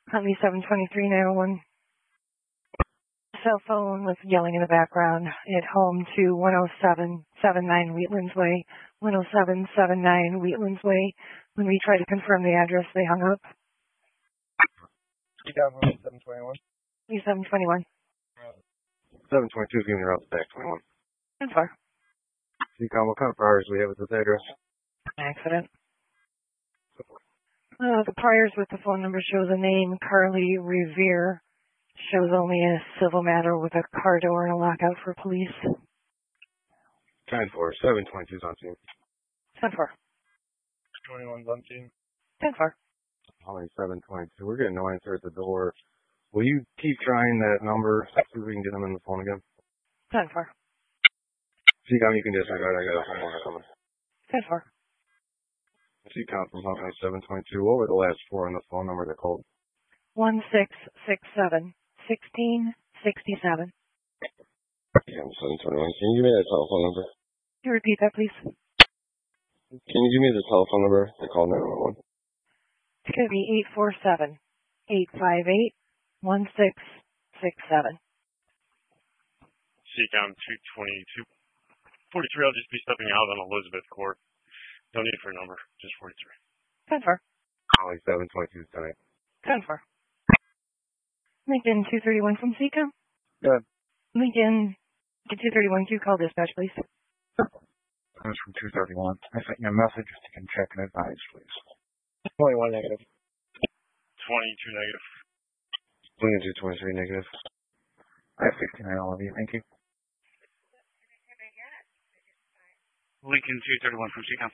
Huntley 723-901. Cell phone with yelling in the background. At home to 10779 Wheatlands Way. 10779 Wheatlands Way. When we tried to confirm the address, they hung up. You got 721? 721. 722 is giving you out the back 21. And far. CCOM, what kind of priors do we have with this address? Accident. The priors with the phone number shows a name, Carly Revere. Shows only a civil matter with a car door and a lockout for police. 10-4, 722's on scene. 10-4. 21's on scene. 10-4. Only 722. We're getting no answer at the door. Will you keep trying that number? See if we can get them in the phone again. 10-4. CCOM, you can disregard. I got a phone number coming. 10-4. CCOM from Huntley 722. What were the last four on the phone number they called? 1667. 1667. Yeah, 721. Can you give me that telephone number? Can you repeat that, please? Can you give me the telephone number? They called 911. It's going to be 847-858-1667. CCOM 222. 43, I'll just be stepping out on Elizabeth Court. No need for a number, just 43. 10-4. Only 722 tonight. 10-4. Lincoln 231 from CCOM. Good. Lincoln 231, you call dispatch, please. That was from 231. I sent you a message if you can check and advise, please. 21 negative. 22 negative. Lincoln 223 negative. I have 59 all of you. Thank you. Lincoln 231 from CCOM.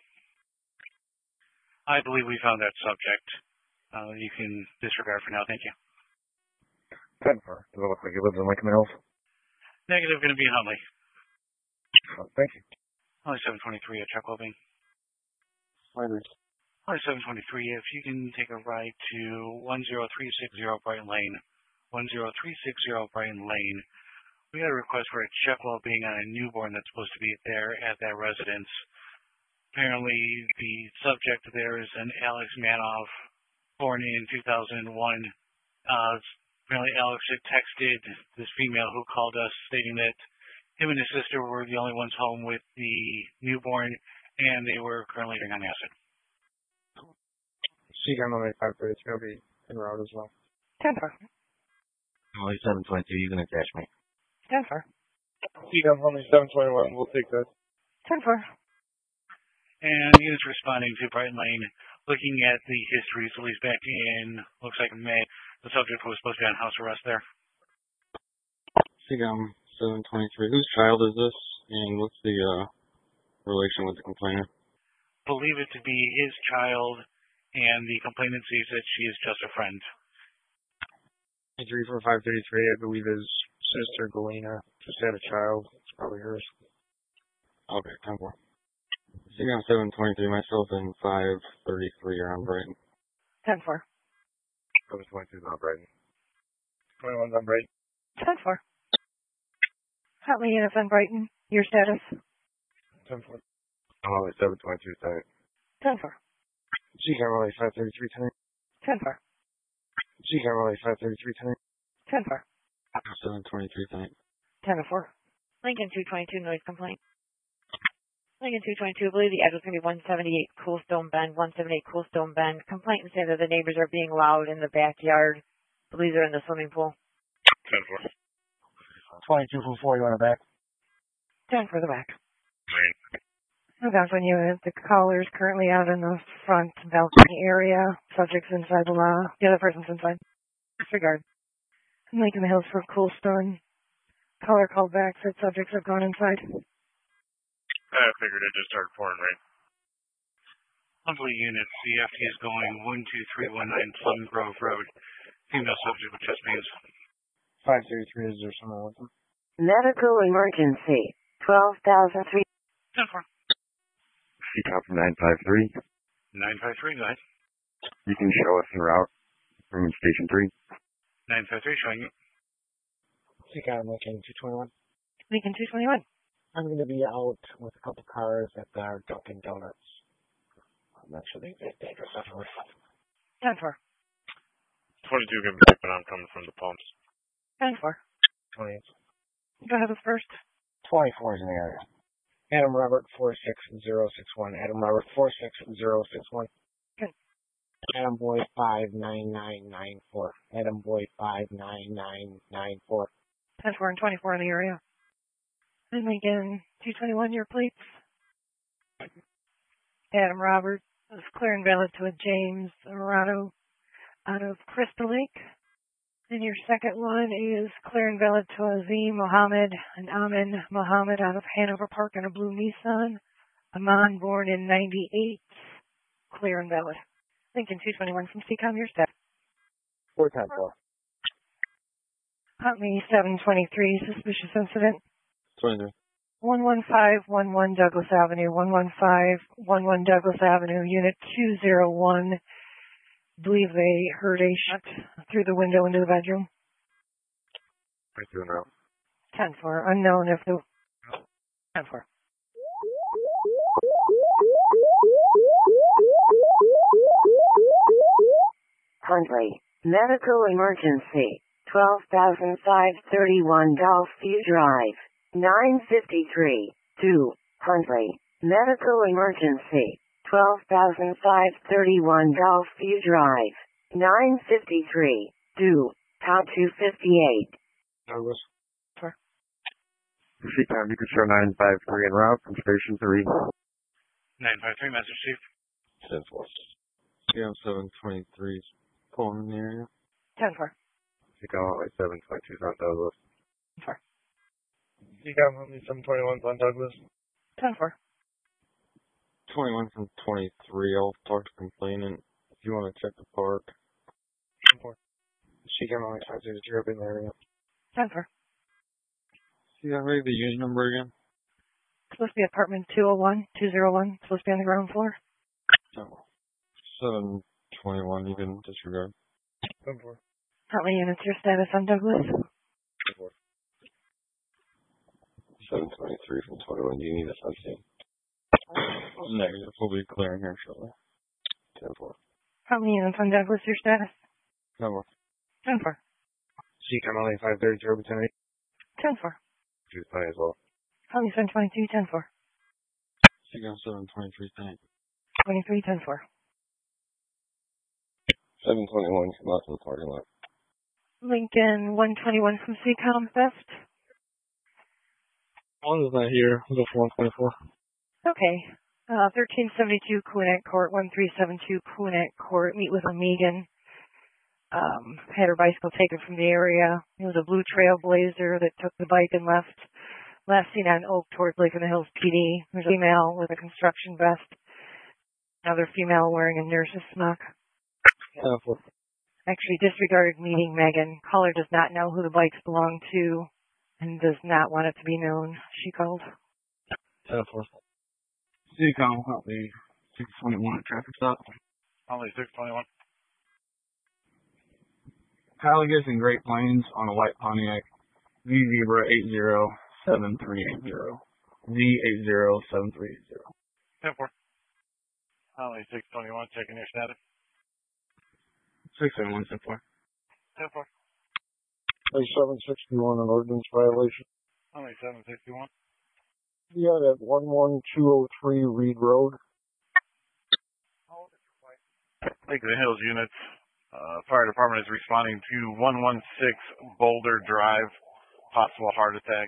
I believe we found that subject. You can disregard for now. Thank you. 10-4. Does it look like he lives in Lincoln Hills? Negative, going to be Huntley. Thank you. Huntley 723 at Chuck Webbing. Huntley 723, if you can take a ride to 10360 Brighton Lane. 10360 Brighton Lane. We got a request for a check well-being on a newborn that's supposed to be there at that residence. Apparently, the subject there is an Alex Manoff, born in 2001. Apparently, Alex had texted this female who called us stating that him and his sister were the only ones home with the newborn, and they were currently on acid. CCOM on 530. It's going to be en route as well. 10-4. Only 722. You can attach me. 10-4. CCOM only 721. We'll take that. 10-4. And units responding to Brighton Lane, looking at the history, so he's back in, looks like May. The subject was supposed to be on house arrest there. CCOM 723. Whose child is this? And what's the relation with the complainant? Believe it to be his child, and the complainant sees that she is just a friend. 3 for 533. I believe his sister, Galena, just had a child. It's probably hers. Okay, 10-4. CCOM 723. Myself and 533 are on Brighton. 10-4. 722 is on Brighton. 21's on Brighton. 10-4. Huntley NFN Brighton, your status? 10-4. I'm only 722 tonight. 10-4. CCOM only 533 tonight. 10-4. CCOM only 533 tonight. 10-4. 723 tonight. 10-4. Lincoln 222 noise complaint. Lincoln 222, I believe the address is going to be 178 Coolstone Bend, 178 Coolstone Bend. Complaint said that the neighbors are being loud in the backyard. I believe they're in the swimming pool. 10-4. 22 from 40 on the back. 10 for the back. That's when you the caller's currently out in the front balcony area. Subject's inside the other person's inside. Disregard. Lincoln Hills for Coolstone. Caller called back, said subjects have gone inside. I figured it just started pouring rain. Huntley unit, CFT is going 12319 Plum Grove Road. Female subject with chest pains. 533, is there someone with them? Medical emergency. 12,003. 10-4. CCOM from 953. 953, go ahead. You can show us en route from Station 3. 953, showing you. CCOM Lincoln 221. Lincoln 221. I'm going to be out with a couple cars at our Dunkin' Donuts. I'm not sure the exact address afterwards. 10-4. going to be keeping on coming from the pumps. 10-4. 20. Go ahead with first. 24 is in the area. Adam Robert 46061. Adam Robert 46061. Good. Adam Boy 59994. Adam Boy 59994. 10-4 and 24 in the area. And again, 221 your plates. Adam Robert is clear and valid to a James Arado out of Crystal Lake. And your second one is clear and valid to Azim Mohammed and Amin Mohammed out of Hanover Park in a blue Nissan. Aman born in 98. Clear and valid. Lincoln 221 from CCOM, your staff. 410-4. Huntley 723, suspicious incident. 23. 11511 Douglas Avenue, 11511 Douglas Avenue, Unit 201. Believe they heard a shot through the window into the bedroom. Right through now. 10-4, unknown if the... 10-4. Huntley, medical emergency, 12,531 Dolphy Drive, 953, 2, Huntley, medical emergency, 12,531 Dolphy Drive, 953, 2, top 258. Douglas. Sir. CCOM, you can show 953 en route from Station 3. 953, Master Chief. 10-4. CM 723 is pulling in the area. 10-4. CCOM, 722 on Douglas. 10-4. CCOM 721 on Douglas. 10-4. 21 from 23. I'll talk to complainant. If you want to check the park. 10-4. CCOM only 500 up in the area. 10-4. You got ready the unit number again? Supposed to be apartment 201. Supposed to be on the ground floor. No. 721, you can disregard. 10-4. Huntley units, your status on Douglas. 10-4. 723 from 21. Do you need a sunset? Negative. We'll be clearing here shortly. 10-4. Huntley units on Douglas, your status. 10-4. 10-4. CCOM only 530 to Urban 10-8. 10-4. She's fine as well. Huntley 722, 10-4. CCOM 723, 10-8. 23, 10-4. 721, come out to the parking lot. Lincoln 121 from CCOM, best. One is not here. We'll go for 124. Okay. 1372 Kuinak Court, 1372 Kuinak Court. Meet with a Megan. Had her bicycle taken from the area. It was a blue Trailblazer that took the bike and left. Last seen on Oak towards Lake in the Hills PD. There's a female with a construction vest. Another female wearing a nurse's smock. Actually disregarded meeting Megan. Caller does not know who the bikes belong to and does not want it to be known. She called. 10-4. CCOM, Huntley 621 traffic stop. Huntley 621. Halligus and Great Plains on a white Pontiac. V Zebra 807380. Z807380. 10-4. Huntley 621, checking your status. 671, 10-4. 10-4. 761, an ordinance violation. Huntley 761. Yeah, at 11203 Reed Road. Lake of the Hills units. Fire department is responding to 116 Boulder Drive. Possible heart attack.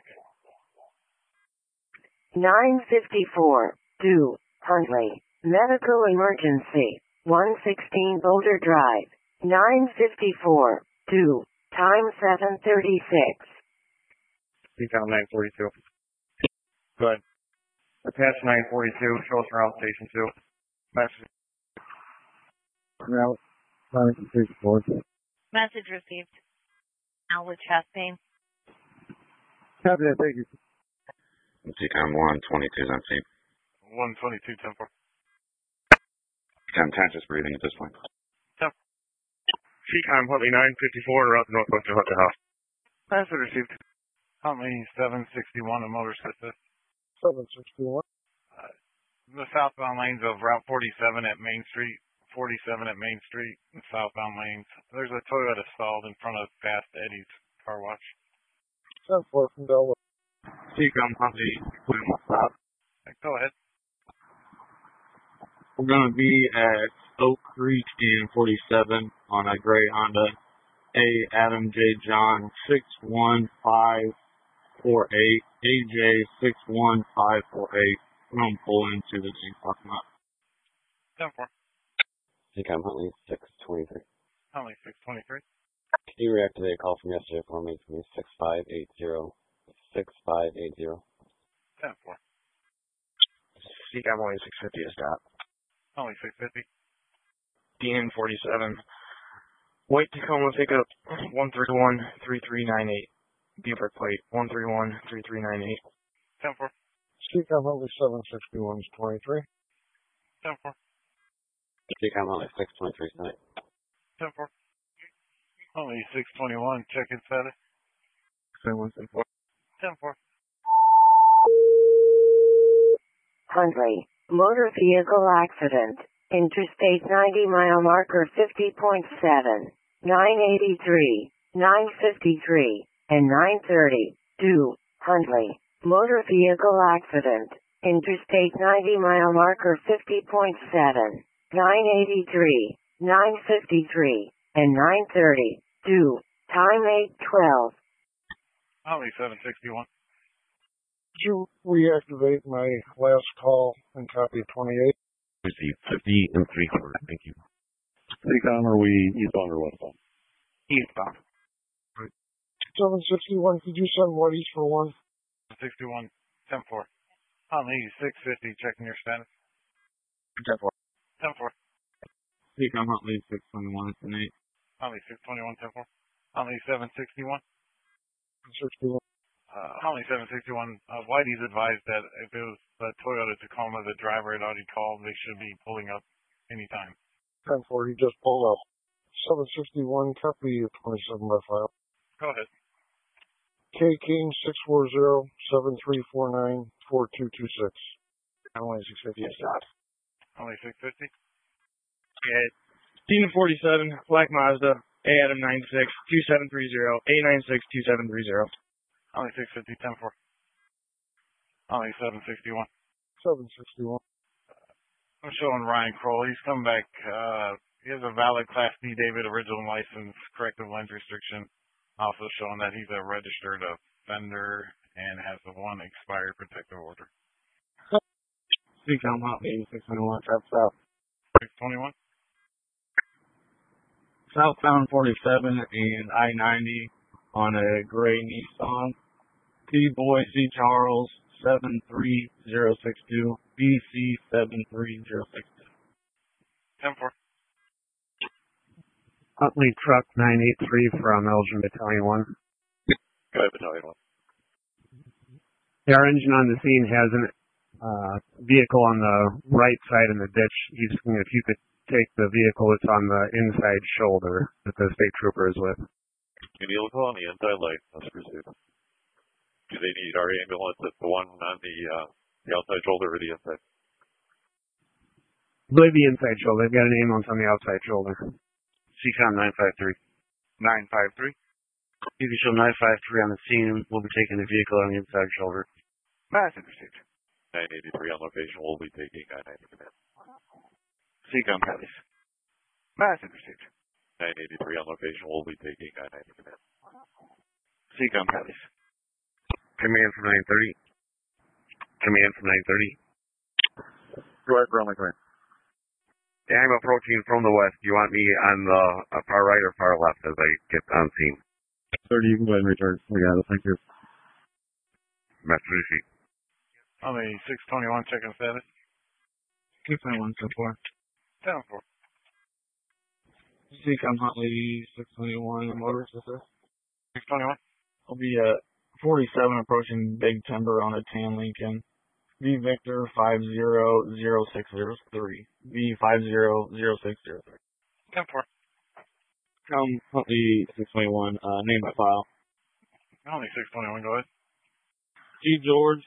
954, 2, Huntley, medical emergency, 116 Boulder Drive, 954, 2, time 7:36. CCOM 942. Go ahead. Attach 942. Show us around Station 2. Message. Route 964. Message received. Now with chest pain. Copy that, thank you. CCOM 122 is on scene. 122, 10-4. Conscious breathing at this point. CCOM Huntley 954, route northwest of Hunter House. Message received. Huntley 761, a motorist assist. 761. The southbound lanes of Route 47 at Main Street, 47 at Main Street in southbound lanes. There's a Toyota stalled in front of Fast Eddie's car wash. 10-4 from Delaware. Seacom Huntley, stop. Go ahead. We're going to be at Oak Creek and 47 on a gray Honda A Adam J. John 61548, AJ 61548. We're going to pull into the same parking lot. 10-4. Seacom Huntley 623. Huntley 623. Can you reactivate a call from yesterday for me? 6580. 6580. 10-4. Seacom Huntley 650 is stop. Huntley 650. DN 47. White Tacoma pickup 131-3398. Beaver plate 131-3398. 10-4. Seacom Huntley 761 is 23. 10-4. Seacom Huntley 623 tonight. 10-4. Huntley 621, check-in status. 714. 10-4. 10-4. Huntley, motor vehicle accident, Interstate 90 mile marker 50.7, 983, 953, and 930. 2. Huntley, motor vehicle accident, Interstate 90 mile marker 50.7, 983, 953, and 930. 2. Time 8:12. Huntley 761. Could you reactivate my last call and copy 28? Receive 50 and 3/4. Thank you. Seacom, are we eastbound or westbound? Eastbound. 761, could you send what each for one? 61, 10-4. Huntley 650, checking your status. 10-4. 10-4. Seacom Huntley 621 is an 8. Huntley 621, 10-4. Huntley 761. 61. Huntley 761. Whitey's advised that if it was the Toyota Tacoma the driver had already called, they should be pulling up anytime. 10-4, he just pulled up. 761, copy 27 by file. Go ahead. K King 640-7349-4226. Huntley 650 is stop. Huntley 650. Okay. Tina 47, Black Mazda, A Adam 96, 2730, A96 2730. Huntley 650, 10-4. Huntley 761. 761. I'm showing Ryan Kroll. He's come back. He has a valid Class D David original license, corrective lens restriction. Also showing that he's a registered offender and has the one expired protective order. Seacom Huntley 621, trap south. 621. Southbound 47 and I-90 on a gray Nissan. T-Boise Charles 73062, BC 73062. 10-4. Huntley Truck 983 from Elgin Battalion 1. Go ahead, Battalion 1. Our engine on the scene has a vehicle on the right side in the ditch. He's asking if you could take the vehicle that's on the inside shoulder that the state trooper is with. Any vehicle on the inside light must proceed. Do they need our ambulance at the one on the outside shoulder or the inside? I believe the inside shoulder. They've got an ambulance on the outside shoulder. Seacom 953. 953. You can show 953 on the scene. We'll be taking the vehicle on the inside shoulder. Massive received. 983 on location. We'll be taking 990 command. Seacom Hellies. Massive received. 983 on location. We'll be taking 990 command. Seacom Hellies. Command from 930. Command from 930. Go ahead, Bromley, command. Yeah, I'm approaching from the west. Do you want me on the far right or far left as I get on scene? 30, you can go ahead and return. We got it. Thank you. Master receipt. Huntley 621, checking status. 621, 10-4. 10-4. Seacom Huntley 621, motor sister. 621. I'll be at 47 approaching Big Timber on a tan Lincoln. V Victor 500603. V 500603. 10-4. Huntley 621, name by file. Huntley 621, go ahead. G George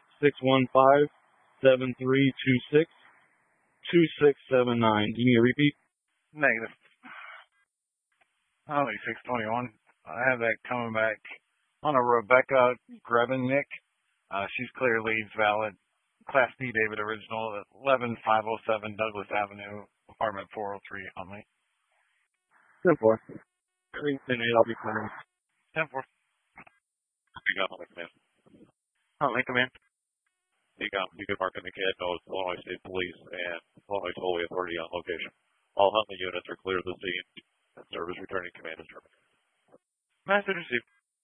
615-7326-2679. Do you need a repeat? Negative. Only 621. I have that coming back on a Rebecca Grebennick. She's clear leads valid. Class D David original, 11507 Douglas Avenue, apartment 403, Huntley. 10-4. I'll be fine. 10-4. You got Huntley, command. Huntley, command. You can mark in the CAD notes, Illinois State Police and Illinois Tollway Authority on location. All Huntley units are clear of the scene. Service returning command is terminated. Message received.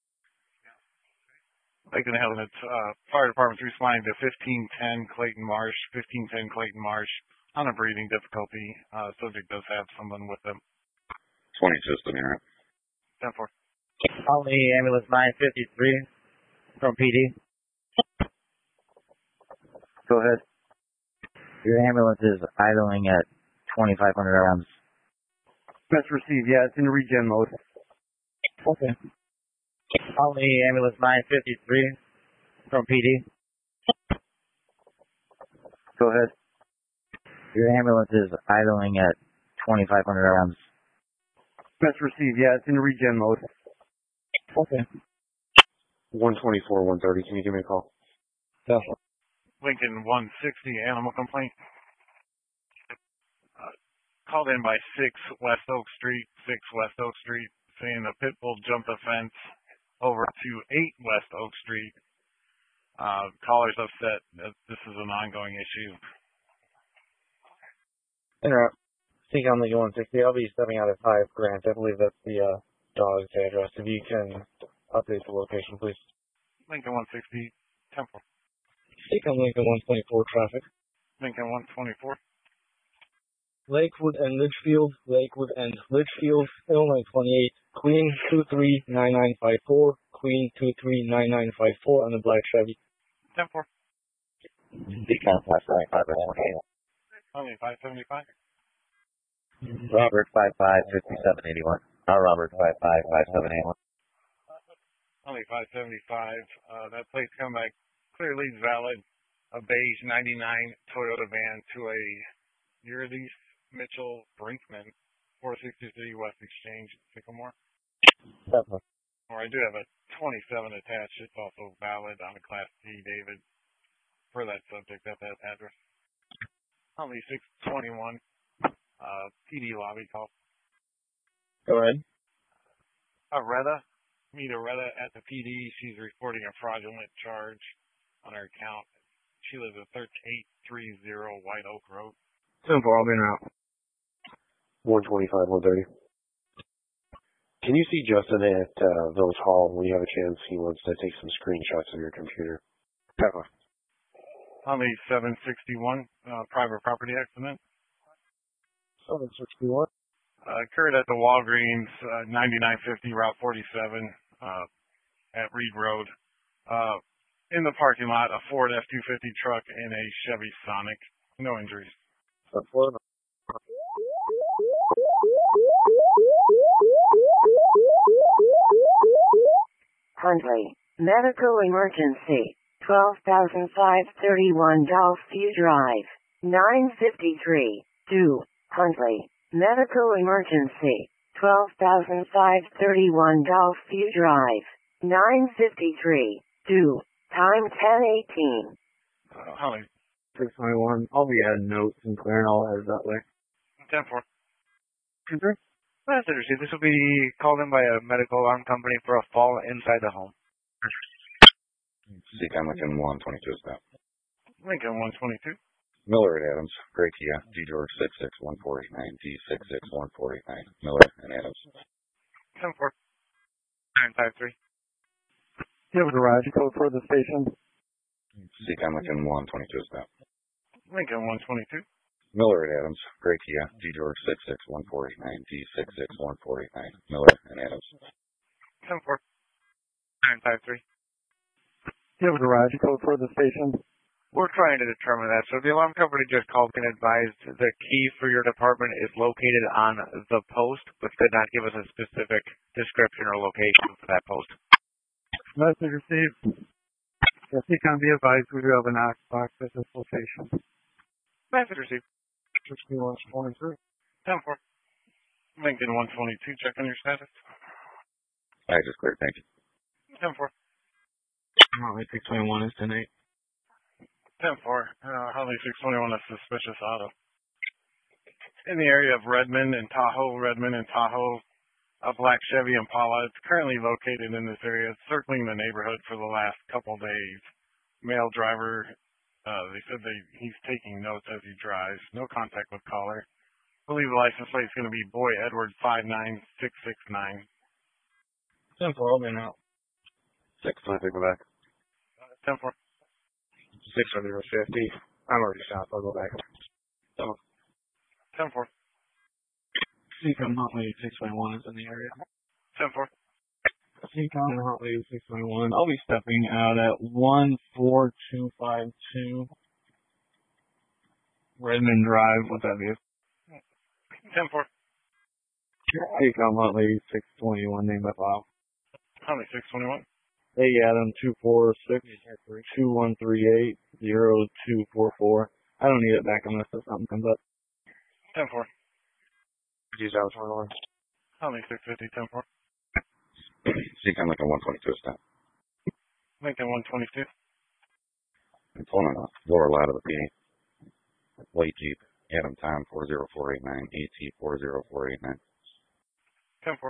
Lakeland Hilton, fire department's responding to 1510 Clayton Marsh, 1510 Clayton Marsh on a breathing difficulty. Subject does have someone with them. 20 system here. 10-4. Only ambulance 953 from PD. Go ahead. Your ambulance is idling at 2,500 RMs. Best received. Yeah, it's in regen mode. Okay. Only ambulance 953 from PD. Go ahead. Your ambulance is idling at 2,500 RMs. Best received. Yeah, it's in regen mode. Okay. 124, 130. Can you give me a call? Yeah. Lincoln 160 animal complaint. Called in by 6 West Oak Street, saying the pit bull jumped the fence over to 8 West Oak Street. Caller's upset that this is an ongoing issue. Interrupt. Speak on the 160. I'll be stepping out at 5 Grant. I believe that's the dog's address. If you can update the location, please. Lincoln 160, Temple. Speak on Lincoln 124 traffic. Lincoln 124. Lakewood and Litchfield, Illinois 28, Queen 239954, Queen 239954 on the black Chevy. 10-4. Beacon 575. Only 575. Robert 555781. Robert 555781. Only 575. That plate's come back. Clear leads valid. A beige 99 Toyota van to a Eurydice Mitchell Brinkman, 463 West Exchange, Sycamore. Or I do have a 27 attached. It's also valid on a Class D David for that subject at that address. Only 621. PD lobby call. Go ahead. Meet Aretta at the PD. She's reporting a fraudulent charge on her account. She lives at 3830 White Oak Road. 10-4, I'll be in route. 125, 130. Can you see Justin at Village Hall when you have a chance? He wants to take some screenshots of your computer. Only 761, private property accident. 761. Occurred at the Walgreens, 9950 Route 47, at Reed Road. In the parking lot, a Ford F-250 truck and a Chevy Sonic. No injuries. Huntley, medical emergency, 12,531 Dolphin Drive, 953, 2, Huntley, medical emergency, 12,531 Dolphin Drive, 953, 2, time 10:18. Holly. 621. I'll be adding notes and clearing all that that way. 10-4. Consider? This will be called in by a medical alarm company for a fall inside the home. Seacon Lincoln 122 is that. Lincoln 122. Miller and Adams, Gray Kia, D George 66149, D66149, Miller and Adams. 10-4. 953. Do you have a garage code for the station? Seacon Lincoln 122 is that. Lincoln 122. Miller and Adams, Gray Kia, D George 66149, D66149, Miller and Adams. 10-4. 953. Do you have a garage code for the station? We're trying to determine that. So the alarm company just called and advised the key for your department is located on the post, but did not give us a specific description or location for that post. Message received. Seacon, be advised we do have an Knox box at this location. Message received. 6123. 10-4. Lincoln 122, check on your status. I just cleared, thank you. 10-4. Huntley 621 is 10-8. 10-4. Huntley 621 is suspicious auto. In the area of Redmond and Tahoe, a black Chevy Impala. It's currently located in this area, circling the neighborhood for the last couple days. Male driver, they said he's taking notes as he drives. No contact with caller. Believe the license plate is going to be Boy Edward 59669. 10-4, I'll be out. 6, I think we're back. 10-4. 6 under 50. I'm already stopped. I'll go back. 10-4. Seacom Huntley 621 is in the area. 10-4. Seacom Huntley 621. I'll be stepping out at 14252 Redmond Drive. What's that vehicle? 10-4. Seacom Huntley 621, name by file. Huntley 621. Hey Adam, 246-2138-0244. I don't need it back unless something comes up. 10-4. Use that one. Huntley 650, 10-4. Seacom Lincoln 122 is down. Lincoln 122. I'm pulling a lower lot of the PD. White Jeep, Adam Tom 40489, AT 40489. 10-4.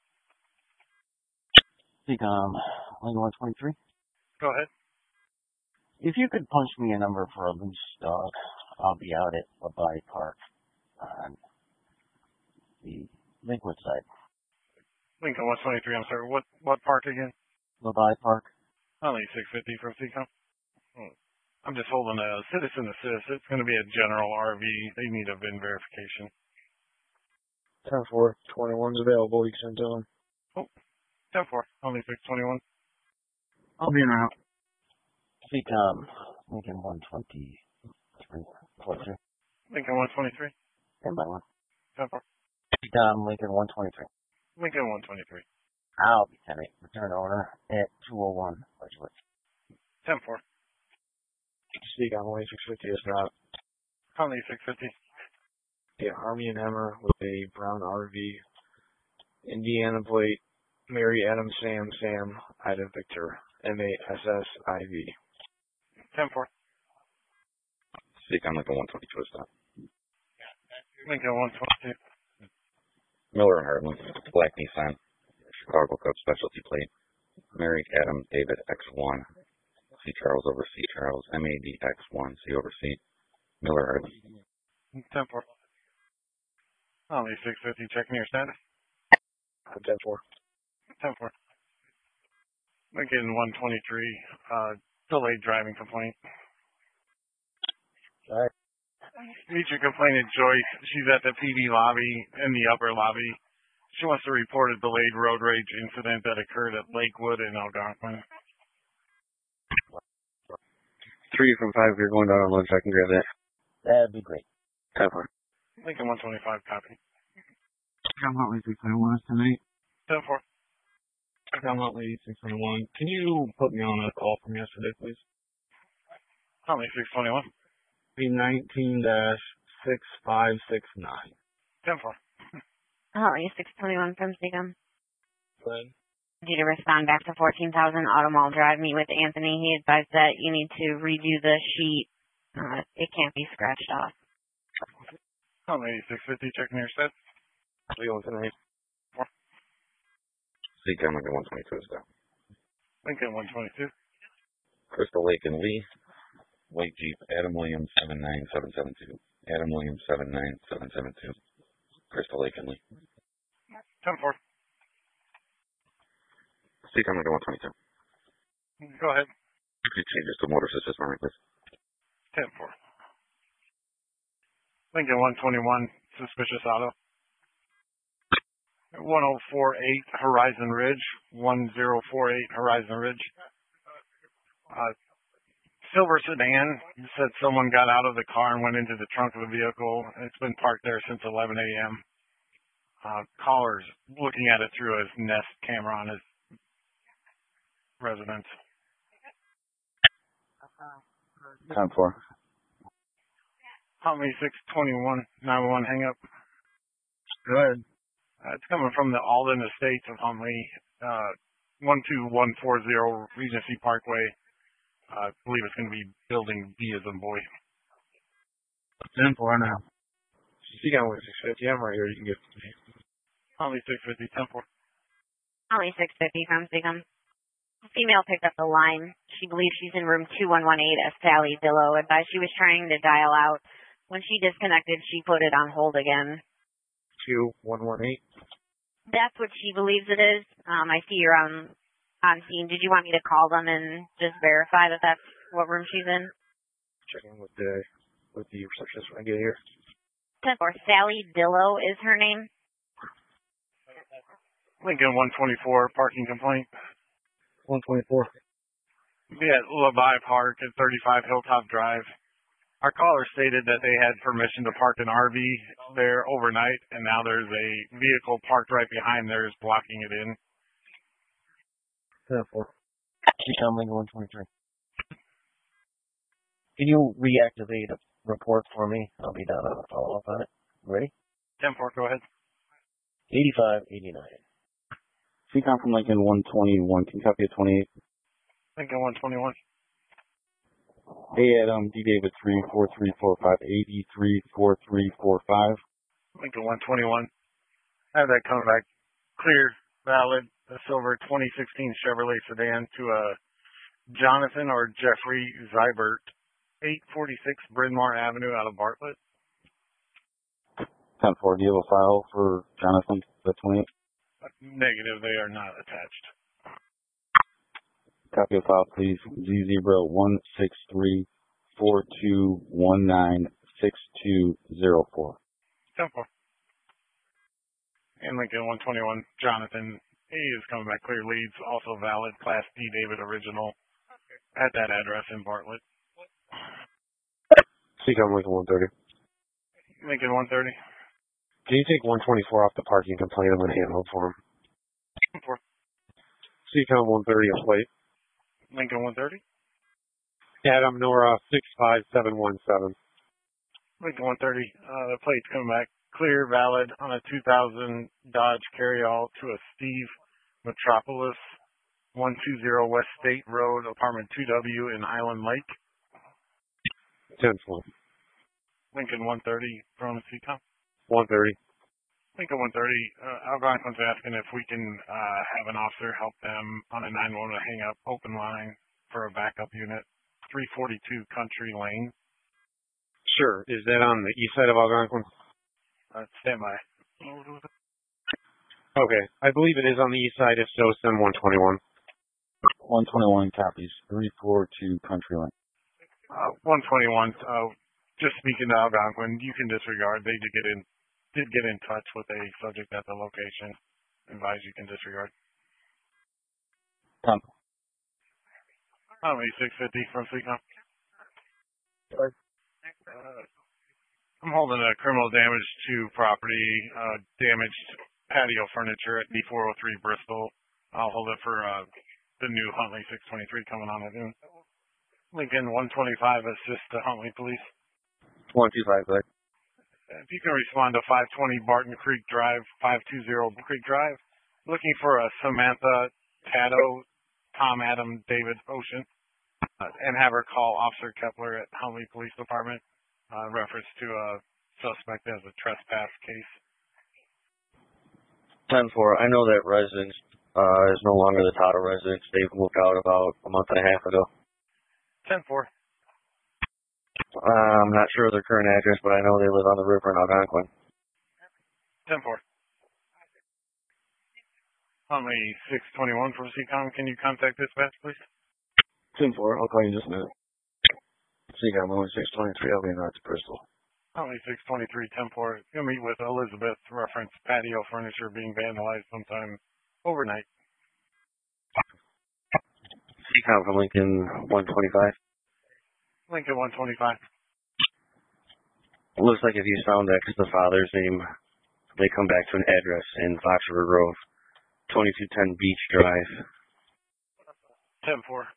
Seacom Lincoln 123. Go ahead. If you could punch me a number for a loose dog, I'll be out at LaBie Park on the Linkwood side. Lincoln 123, I'm sorry. What park again? LaBie Park. Huntley 650 from Seacom. I'm just holding a citizen assist. It's going to be a general RV. They need a VIN verification. 10-4. 21's available. You can send to them. Oh, 10-4. Huntley 621. I'll be in route. Seacom Lincoln 123. 43. Lincoln 123. 10 by 1. 10-4. Seacom Lincoln 123. Lincoln 123. I'll be 10-8. Return owner at 201 Ledgewood. 10-4. Seacom Huntley 650 is not. Huntley 650. Yeah, Army and Hammer with a brown RV. Indiana plate. Mary Adam Sam Ida Victor MASSIV. 10-4. Seacom Lincoln 122 is down. Lincoln 122. Miller and Hartman, black Nissan, Chicago Cub specialty plate. Mary Adam David X1. C Charles over C Charles, MADX1, C over C. Miller Hartman. 10-4. Huntley 650, checking your status. 10-4. 10-4. Lincoln 123, delayed driving complaint. All right. Meet your complainant, Joyce. She's at the PD lobby, in the upper lobby. She wants to report a delayed road rage incident that occurred at Lakewood in Algonquin. 3 from 5, if you're going down on lunch, I can grab that. That'd be great. 10-4. Lincoln 125, copy. Seacom Huntley 621 is 10-8. 10-4. Seacom Huntley 621. Can you put me on a call from yesterday, please? Huntley 621. Be 19-6569. 10-4. Huntley 621 from Seacom. Good. Due to respond back to 14,000 Auto Mall Drive, meet with Anthony. He advised that you need to redo the sheet. It can't be scratched off. Huntley 650, checking your set. Legal tonight. Seacom Lincoln 122 is down. Lincoln 122. Crystal Lake and Lee. White Jeep, Adam Williams 79772. Adam Williams 79772. Crystal Lake and Lee. 10-4. Seacom Lincoln 122. Go ahead. Changes to motor assist for me, please. 10-4. Lincoln 121, suspicious auto. 1048 Horizon Ridge. 1048 Horizon Ridge. Silver sedan. Said someone got out of the car and went into the trunk of the vehicle. It's been parked there since 11 a.m. Caller's looking at it through his Nest camera on his residence. 10-4. Huntley 621, 911, hang up. Go ahead. It's coming from the Alden Estates of Huntley, 12140 Regency Parkway. I believe it's going to be building B as in boy. 10-4 now. Seacom with 650. I'm right here. You can get it to me. Huntley 650, 10-4. Huntley 650 from Seacom. Female picked up the line. She believes she's in room 2118 as Sally Dillow advised she was trying to dial out. When she disconnected, she put it on hold again. 2118. That's what she believes it is. I see you're on scene. Did you want me to call them and just verify that that's what room she's in? Checking with the receptionist when I get here. 10-4. Sally Dillow is her name. Lincoln 124, parking complaint. 124. Be at Levi Park at 35 Hilltop Drive. Our caller stated that they had permission to park an RV there overnight, and now there's a vehicle parked right behind theirs blocking it in. 10-4. Seacom Lincoln 123. Can you reactivate a report for me? I'll be down on a follow-up on it. Ready? 10-4, go ahead. 8589. Seacom from Lincoln 121. Can you copy at 28? Lincoln 121. Hey, Adam, D. David 34345 Lincoln 121. I have that coming back clear, valid, a silver 2016 Chevrolet sedan to a Jonathan or Jeffrey Zybert, 846 Bryn Mawr Avenue out of Bartlett. 10-4. Do you have a file for Jonathan, the 28? Negative, they are not attached. Copy of file, please. Z0 16342196204. 10-4. And Lincoln 121, Jonathan, he is coming back clear leads, also valid, Class D David original, at that address in Bartlett. Seacom Lincoln 130. Lincoln 130. Can you take 124 off the parking complaint? I'm going to handle it for him. 4. Seacom 130 a plate. Lincoln 130. Adam Nora 65717. Lincoln 130. The plate's coming back clear, valid on a 2000 Dodge Carryall to a Steve Metropolis, 120 West State Road, apartment 2W in Island Lake. 10-4. Lincoln 130 from Seacom. 130. Lincoln 130. Algonquin's asking if we can have an officer help them on a 911 hang up open line for a backup unit, 342 Country Lane. Sure. Is that on the east side of Algonquin? Stand by. Okay. I believe it is on the east side. If so, send 121. 121 copies. 342 Country Lane. 121. Just speaking to Algonquin, you can disregard. They did get in touch with a subject at the location. Advise you can disregard. Tom. How many 650 from Seacom? I'm holding a criminal damage to property, damaged patio furniture at D403 Bristol. I'll hold it for the new Huntley 623 coming on at noon. Lincoln 125 assist the Huntley police. 125, right? If you can respond to 520 Barton Creek Drive, 520 Creek Drive, looking for a Samantha Tato, Tom Adam David Ocean, and have her call Officer Kepler at Huntley Police Department, reference to a suspect as a trespass case. 10-4. I know that residence is no longer the Tato residence. They've moved out about a month and a half ago. 10-4. I'm not sure of their current address, but I know they live on the river in Algonquin. 10-4. Huntley 621 from Seacom. Can you contact dispatch, please? 10-4. I'll call you in just a minute. Seacom, 623. I'll be in route to Bristol. Huntley 623, 10-4. You'll meet with Elizabeth, reference patio furniture being vandalized sometime overnight. Seacom from Lincoln 125. Lincoln 125. It looks like if you found that, because the father's name, they come back to an address in Fox River Grove, 2210 Beach Drive. 10-4.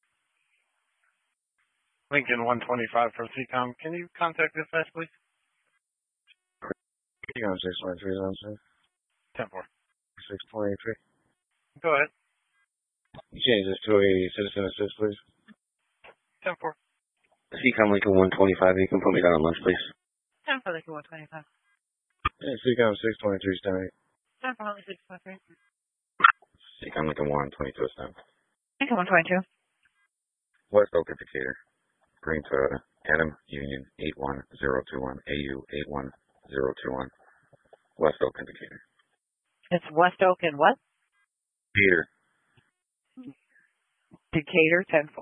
Lincoln 125 from Seacom. Can you contact dispatch, please? Seacom 623, 10-4. 623. Go ahead. Change this to a citizen assist, please. 10-4. CCOM Lincoln 125, you can put me down on lunch, please. 10 for Lincoln 125. Yeah, CCOM 623 is 10-8. 10 for Holly 623. CCOM Lincoln 122 is 10. Lincoln 122. West Oak Indicator. Green Toyota. Adam Union 81021. AU 81021. West Oak Indicator. It's West Oak and what? Peter. Decatur 10-4.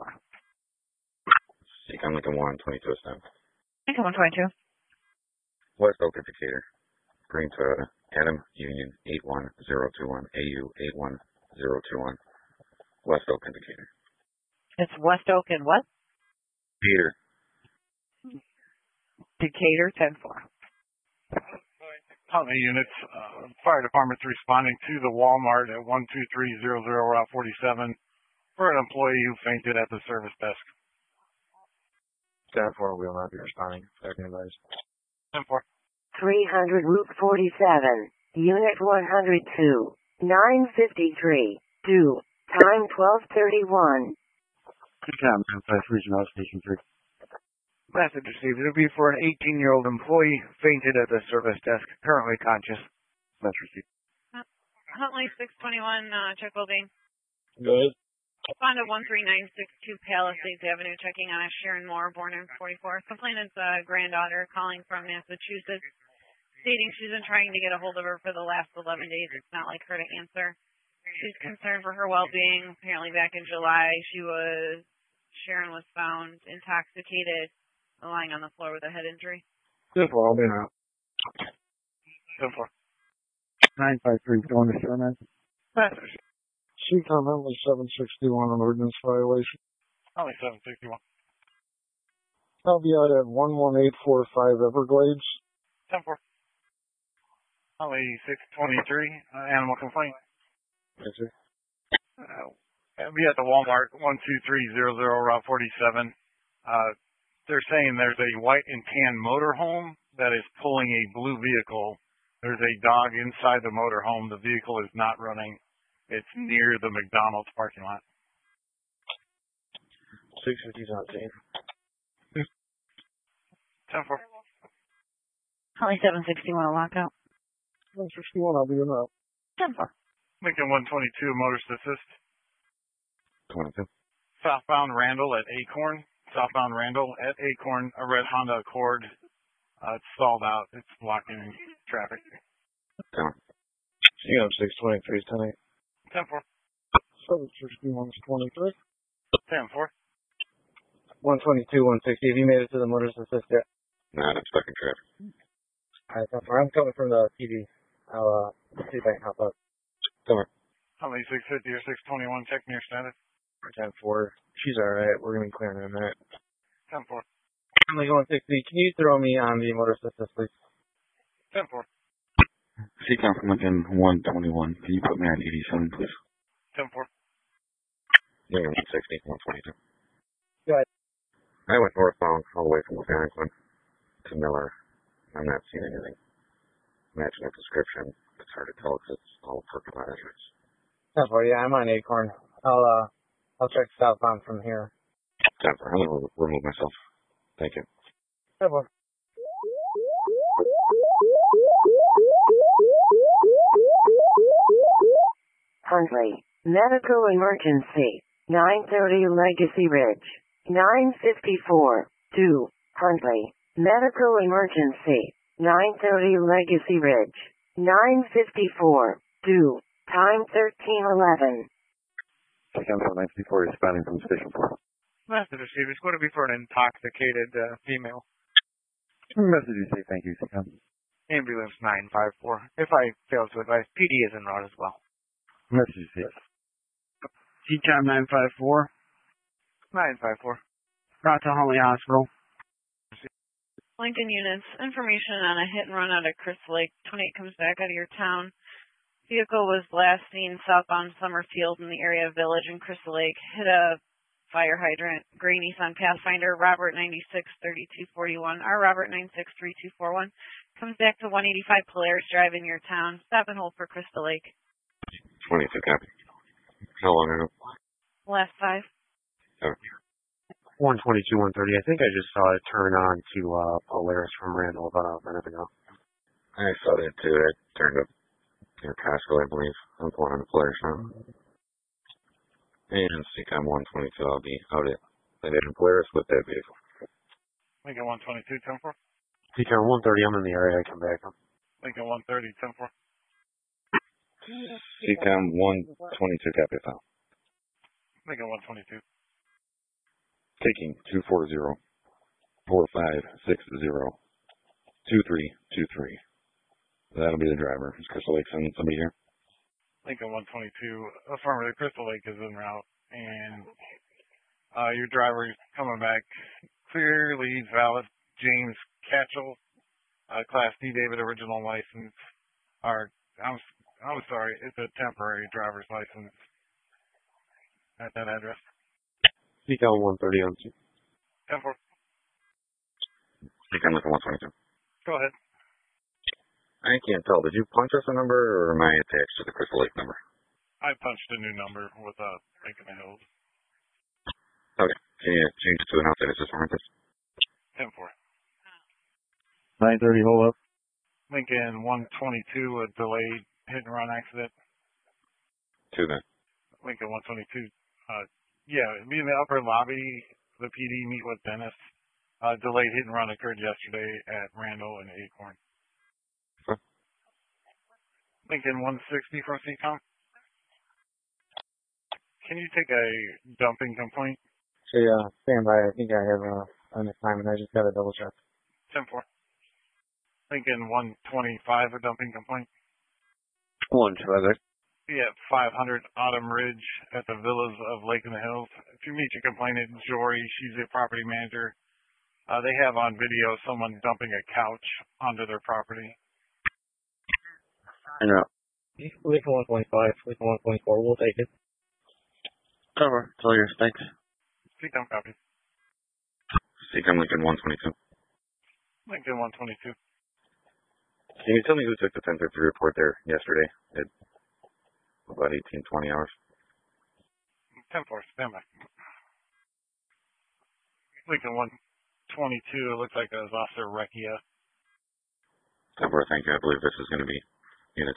CCOM Lincoln 122 is 10. Lincoln 122. West Oak Indicator. Green Toyota. Adam Union 81021. AU 81021. West Oak Indicator. It's West Oak and what? Peter. Decatur 10-4. Huntley units, fire department's responding to the Walmart at 12300 Route 47 for an employee who fainted at the service desk. 10-4 will not be responding. Second advice. 10-4. 300 Route 47, Unit 102, 953, due, time 12:31. CCOM 95 Regional Station 3. Message received. It'll be for an 18-year-old employee fainted at the service desk, currently conscious. Message received. Huntley 621, check well-being. Go ahead. Respond to 13962 Palisades Avenue, checking on a Sharon Moore, born in 44. Complainant's granddaughter calling from Massachusetts, stating she's been trying to get a hold of her for the last 11 days. It's not like her to answer. She's concerned for her well-being. Apparently back in July, Sharon was found intoxicated, lying on the floor with a head injury. 10-4, I'll be out. 10-4. 953, going to Sherman. Message. CCOM Huntley 761, an ordinance violation. Huntley 761. I'll be out at 11845 Everglades. 10-4. Huntley 623, animal complaint. Yes, sir. I'll be at the Walmart 12300 Route 47. They're saying there's a white and tan motorhome that is pulling a blue vehicle. There's a dog inside the motorhome. The vehicle is not running. It's near the McDonald's parking lot. 650's not safe. 10-4. Holly 761, a lockout. 161, I'll be out. 10-4. Lincoln 122, motorist assist. 22. Southbound Randall at Acorn. Southbound Randall at Acorn, a red Honda Accord. It's stalled out. It's blocking traffic. 10. CCOM 623 is 10-8. 10-4. 761 is 23. 10-4. 122, 160. Have you made it to the motorist assist yet? Nah, I'm stuck in traffic. Alright, I'm coming from the TV. I'll see if I can hop up. Come on. Huntley 650 or 621, check near status. 10-4. She's alright. We're going to be clearing in a minute. 10-4. I'm going 160. Can you throw me on the motorist assist, please? 10-4. CCOM from Lincoln 121, can you put me on 87, please? 10-4. Lincoln 160, 122. Go ahead. I went northbound all the way from Farrington to Miller. I'm not seeing anything matching the description. It's hard to tell because it's all parking lot entrance. 10-4, yeah, I'm on Acorn. I'll check southbound from here. 10-4, I'm going to remove myself. Thank you. 10-4. Huntley, medical emergency, 930 Legacy Ridge, 954, 2, Huntley, medical emergency, 930 Legacy Ridge, 954, 2, time 13:11. CCOM 954 responding from Station 4. Message received. It's going to be for an intoxicated female. Message received. Thank you, CCOM. Ambulance 954. If I fail to advise, PD is en route as well. Message received. CCOM 954. 954. Brought to Huntley Hospital. Lincoln units, information on a hit and run out of Crystal Lake. 28 comes back out of your town. Vehicle was last seen southbound Summerfield in the area of Village in Crystal Lake. Hit a fire hydrant. Gray Nissan Pathfinder, Robert 963241. Our Robert 963241. Comes back to 185 Polaris Drive in your town. Stop and hold for Crystal Lake. 22 copy. How long ago? Last 5. Okay. 122, 130. I think I just saw it turn on to Polaris from Randall about a minute ago. I saw that too. It turned up near Costco, I believe. I'm pulling on the Polaris now. And CCOM 122, I'll be out at Polaris with that vehicle. Lincoln 122, 10-4. CCOM 130, I'm in the area. I come back. Lincoln 130, 10-4. CCOM 122 copy file. Lincoln 122. Taking 240-4560-2323. That'll be the driver. Is Crystal Lake sending somebody here? Lincoln 122. Affirmative. Crystal Lake is en route. And your driver is coming back. Clear lead valid. James Catchell. Class D David original license. I'm sorry. It's a temporary driver's license at that address. CCOM 130 on 10-4. CCOM Lincoln 122. Go ahead. I can't tell. Did you punch us a number, or am I attached to the Crystal Lake number? I punched a new number with Lincoln Hills. Okay. Can you change it to an outside assist for me, please? 10-4. 930, hold up. Lincoln 122, a delayed hit and run accident. 2 then. Lincoln 122. Yeah, be in the upper lobby. The PD meet with Dennis. Delayed hit and run occurred yesterday at Randall and Acorn. Okay. Lincoln 160 from CCOM. Can you take a dumping complaint? Stand by. I think I have an assignment. I just got to double check. 10-4. Lincoln 125, a dumping complaint. 125. Yeah, 500 Autumn Ridge at the Villas of Lake in the Hills. If you meet your complainant, Jory, she's a property manager. They have on video someone dumping a couch onto their property. En route. Lincoln 125, Lincoln 124, we'll take it. Cover. It's all yours. Thanks. CCOM copy. CCOM Lincoln 122. Lincoln 122. Can you tell me who took the 1050 report there yesterday at about 18-20 hours? 10-4, stand by. Lincoln 122, it looks like it was Officer Recchia. 10-4, thank you. I believe this is going to be Unit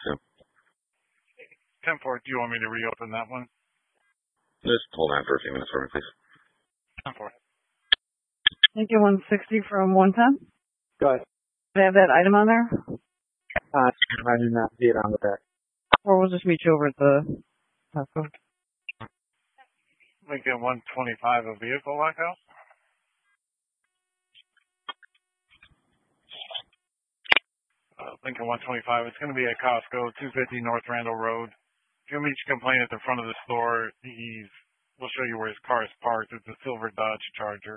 2. 10-4, do you want me to reopen that one? Just hold on for a few minutes for me, please. 10-4. Lincoln 160 from 110. Go ahead. Do I have that item on there? I do not see it on the back. Or we'll just meet you over at the Costco. Lincoln 125, a vehicle lockout. Lincoln 125, it's going to be at Costco, 250 North Randall Road. If you meet your complainant at the front of the store, we'll show you where his car is parked. It's a silver Dodge Charger.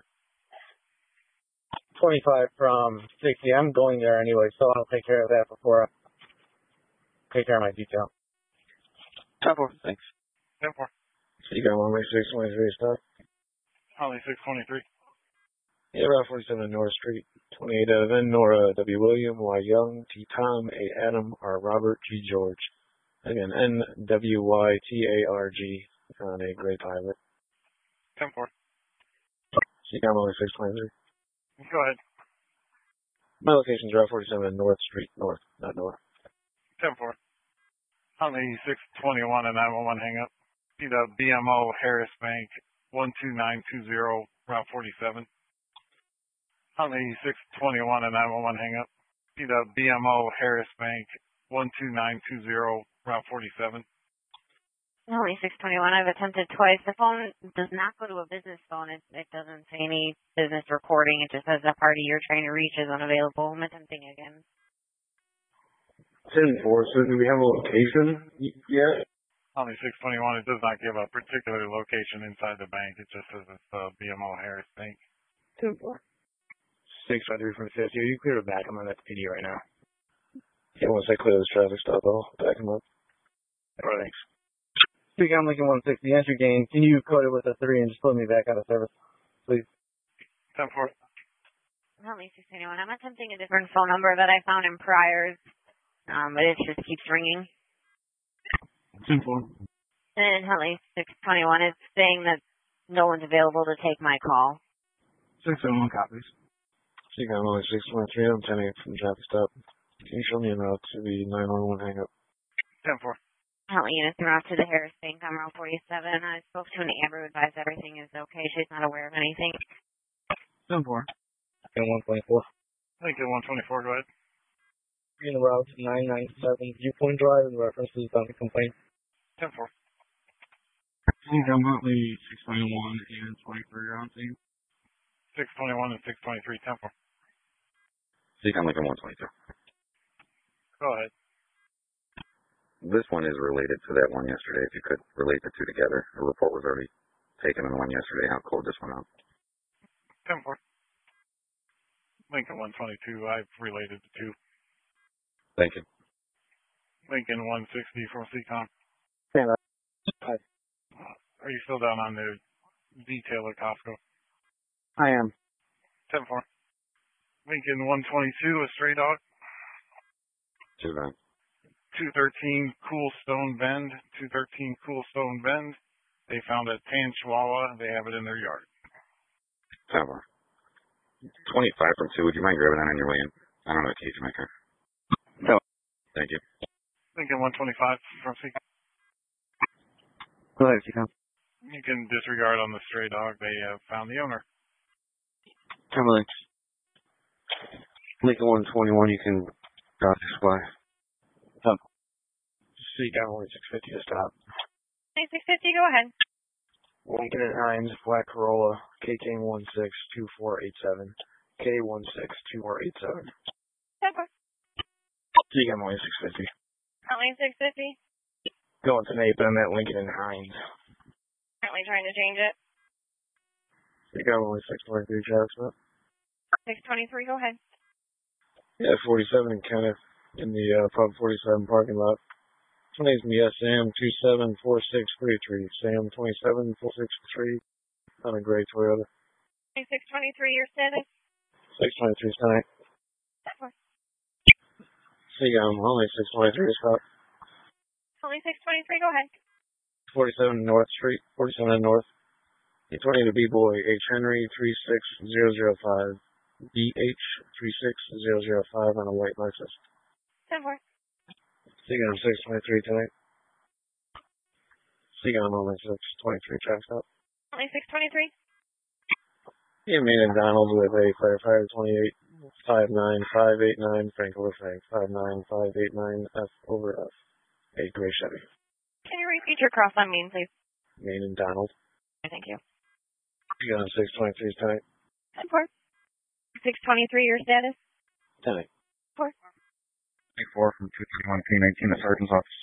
25 from 60. I'm going there anyway, so I'll take care of that before I take care of my detail. 10-4, thanks. 10-4. You got 186, 23 stuff? Holly 623. Yeah, Route 47 North Street. 28 out of N, Nora W. William, Y. Young, T. Tom, A. Adam, R. Robert, G. George. Again, N. W. Y. T. A. R. G. On a gray pilot. 10-4. You got 186, 23. Go ahead. My location's Route 47 North Street, North, not North. 10-4. Holly 621 and 911 hang up. See the BMO Harris Bank 12920 Route 47. Holly 621 and 911 hang up. See the BMO Harris Bank 12920 Route 47. Only 621. I've attempted twice. The phone does not go to a business phone. It doesn't say any business recording. It just says the party you're trying to reach is unavailable. I'm attempting again. 10-4, so do we have a location yet? Only 621. It does not give a particular location inside the bank. It just says it's the BMO Harris Bank. 10-4. 653 from 50. You clear the back. I'm on that PD right now. Yeah, once I clear this traffic stop, I'll back him up. All right, thanks. I'm Lincoln 160. Answer gain. Can you code it with a 3 and just put me back out of service, please? 10-4. Huntley 621. I'm attempting a different phone number that I found in priors, but it just keeps ringing. 10-4. And Huntley 621 is saying that no one's available to take my call. 671 copies. Seacom only 623. I'm 10-8 from the traffic stop. Can you show me en route to the 911 hangup? 10-4. Huntley units en route to the Harris Bank on Route 47. I spoke to an Amber who advised everything is okay. She's not aware of anything. 10-4. Lincoln 124. Lincoln 124, go ahead. En route to 997 Viewpoint Drive in reference to the dummy complaint. 10-4. Seacom Huntley 621 and 23 on scene. 621 and 623, 10-4. Seacom Lincoln 122. Go ahead. This one is related to that one yesterday. If you could relate the two together. A report was already taken on the one yesterday. I'll code this one out. 10-4. Lincoln 122, I've related the two. Thank you. Lincoln 160 from Seacom. Hi. Are you still down on the detail at Costco? I am. 10-4. Lincoln 122, a stray dog. 2-9. 213 Cool Stone Bend. 213 Cool Stone Bend. They found a tan chihuahua. They have it in their yard. 10-4. 25 from 2. Would you mind grabbing that on your way in? I don't know the cage maker. No. Thank you. Lincoln 125 from Seacom. Go ahead, Seacom. You can disregard on the stray dog. They have found the owner. Timberlake. Lincoln 121, you can drop this way. Seacom only 650 to stop. 650, go ahead. Lincoln and Hines, Black Corolla, KK162487, K162487. 10-4. Seacom only 650. Huntley 650. Going to Nate, but I'm at Lincoln and Hines. Currently trying to change it. Seacom only 623, traffic stop. 623, go ahead. Yeah, 47 in Kenneth, in the Pub 47 parking lot. My name's Sam 274633. Sam 27463 on a gray Toyota. 623, your status? 623 tonight. 10-4. Seacom only 623 to stop. Huntley 623, go ahead. 47 North Street, 47 North. 20 to B-Boy, H. Henry 36005. BH 36005 on a white Lexus. 10-4. Seacom 623 tonight. Seacom only 623 traffic stop. Huntley 623. Yeah, Main and Donald with a firefighter 2859589 Frank over Frank 59589 F over F. A gray Chevy. Can you repeat your cross on Main, please? Main and Donald. Thank you. Seacom 623 tonight. 10-4. 623, your status? Tonight. 4. 4 from 231 P19, the sergeant's office.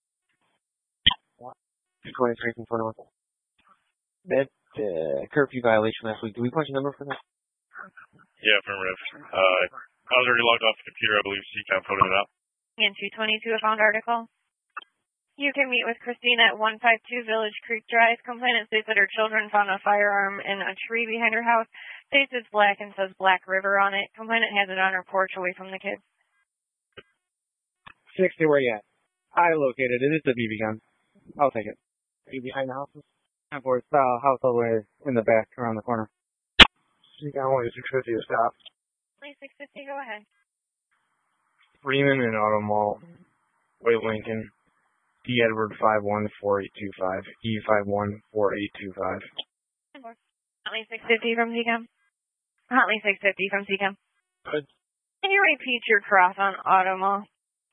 223 from 21. That curfew violation last week. Do we punch a number for that? Yeah, affirmative. I was already logged off the computer. I believe Seacom coded it out. And 222, a found article. You can meet with Christine at 152 Village Creek Drive. Complainant states that her children found a firearm in a tree behind her house. States it's black and says Black River on it. Complainant has it on her porch away from the kids. 60, where you at? I located it. It's a BB gun. I'll take it. Are you behind the houses? And for it's house all the way in the back, around the corner. Seacom only 650 to stop. Please, 650, go ahead. Freeman and Auto Mall. Wait, Lincoln. D. Edward 514825. E 514825. Huntley 650 from Seacom. Huntley 650 from Seacom. Good. Can you repeat your cross on Automall?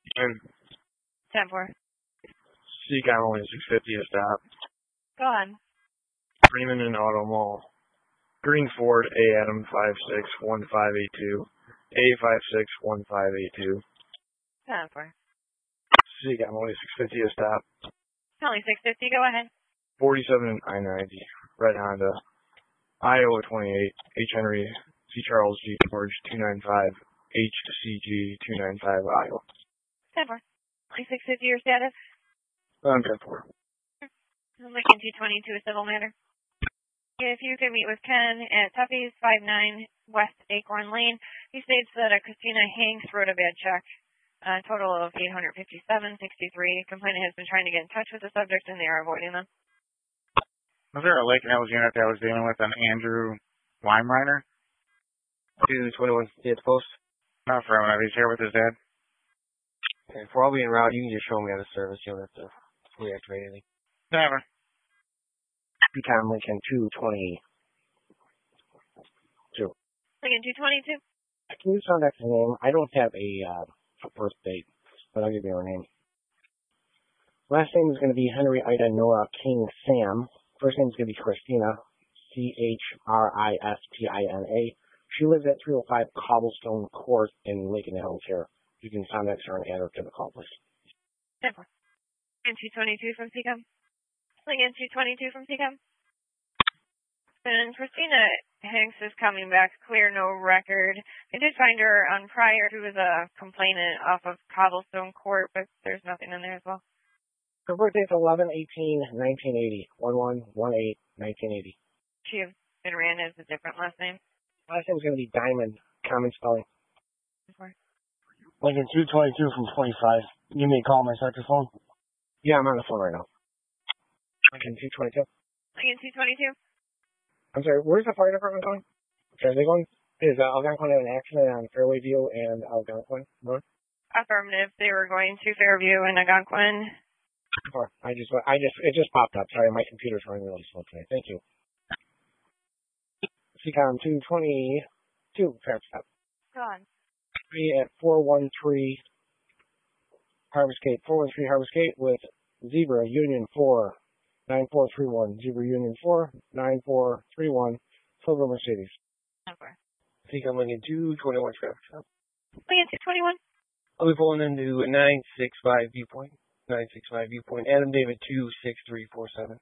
10-4. Seacom only 650 to stop. Go on. Freeman and Auto Mall. Green Ford A Adam 561582. A 561582. 10-4. Seacom only 650 to stop. Huntley 650, go ahead. 47 I-90. Red Honda. Iowa 28. H. Henry C. Charles G. George 295. HCG 295 Iowa. 10-4. Huntley 650, your status? I'm 10-4. I'm looking 222, a civil matter. If you could meet with Ken at Tuffy's 59 West Acorn Lane. He states that Christina Hanks wrote a bad check, a total of $857.63. Complainant has been trying to get in touch with the subject, and they are avoiding them. Was there a Lake Mills unit that was dealing with an Andrew Weimreiner? 221, at the post. Not affirmative. He's here with his dad. Okay, for all being route, you can just show me out of service. You don't have to reactivate anything. Never. Tom Lincoln 222. Lincoln 222. Can you sound that name? I don't have a birth date, but I'll give you her name. Last name is going to be Henry Ida Nora King Sam. First name is going to be Christina, Christina. She lives at 305 Cobblestone Court in Lake in the Hills here. You can contact her and add her to the call list. Lincoln 222 from Seacom. Lincoln 222 from Seacom. And Christina Hanks is coming back clear, no record. I did find her on prior. She was a complainant off of Cobblestone Court, but there's nothing in there as well. Her birthday's 11/18/1980. 11/18/1980. She been ran as a different last name. Last name's going to be Diamond, common spelling. Lincoln 222 from 25. You may call my sector phone? Yeah, I'm on the phone right now. Lincoln 222. Lincoln 222. I'm sorry, where's the fire department going? Where are they going? Is Algonquin have an accident on Fairway View and Algonquin North? Affirmative. They were going to Fairview and Algonquin. It just popped up. Sorry, my computer's running really slow today. Thank you. CCOM 222, Fairfax. Go on. At 413 Harvest Gate. 413 Harvest Gate with Zebra Union 4 9431. Zebra Union 4 9431. Silver Mercedes. Okay. CCOM Lincoln 221 traffic stop. Lincoln 221. I'll be pulling into 965 Viewpoint. 965 Viewpoint. Adam David 26347.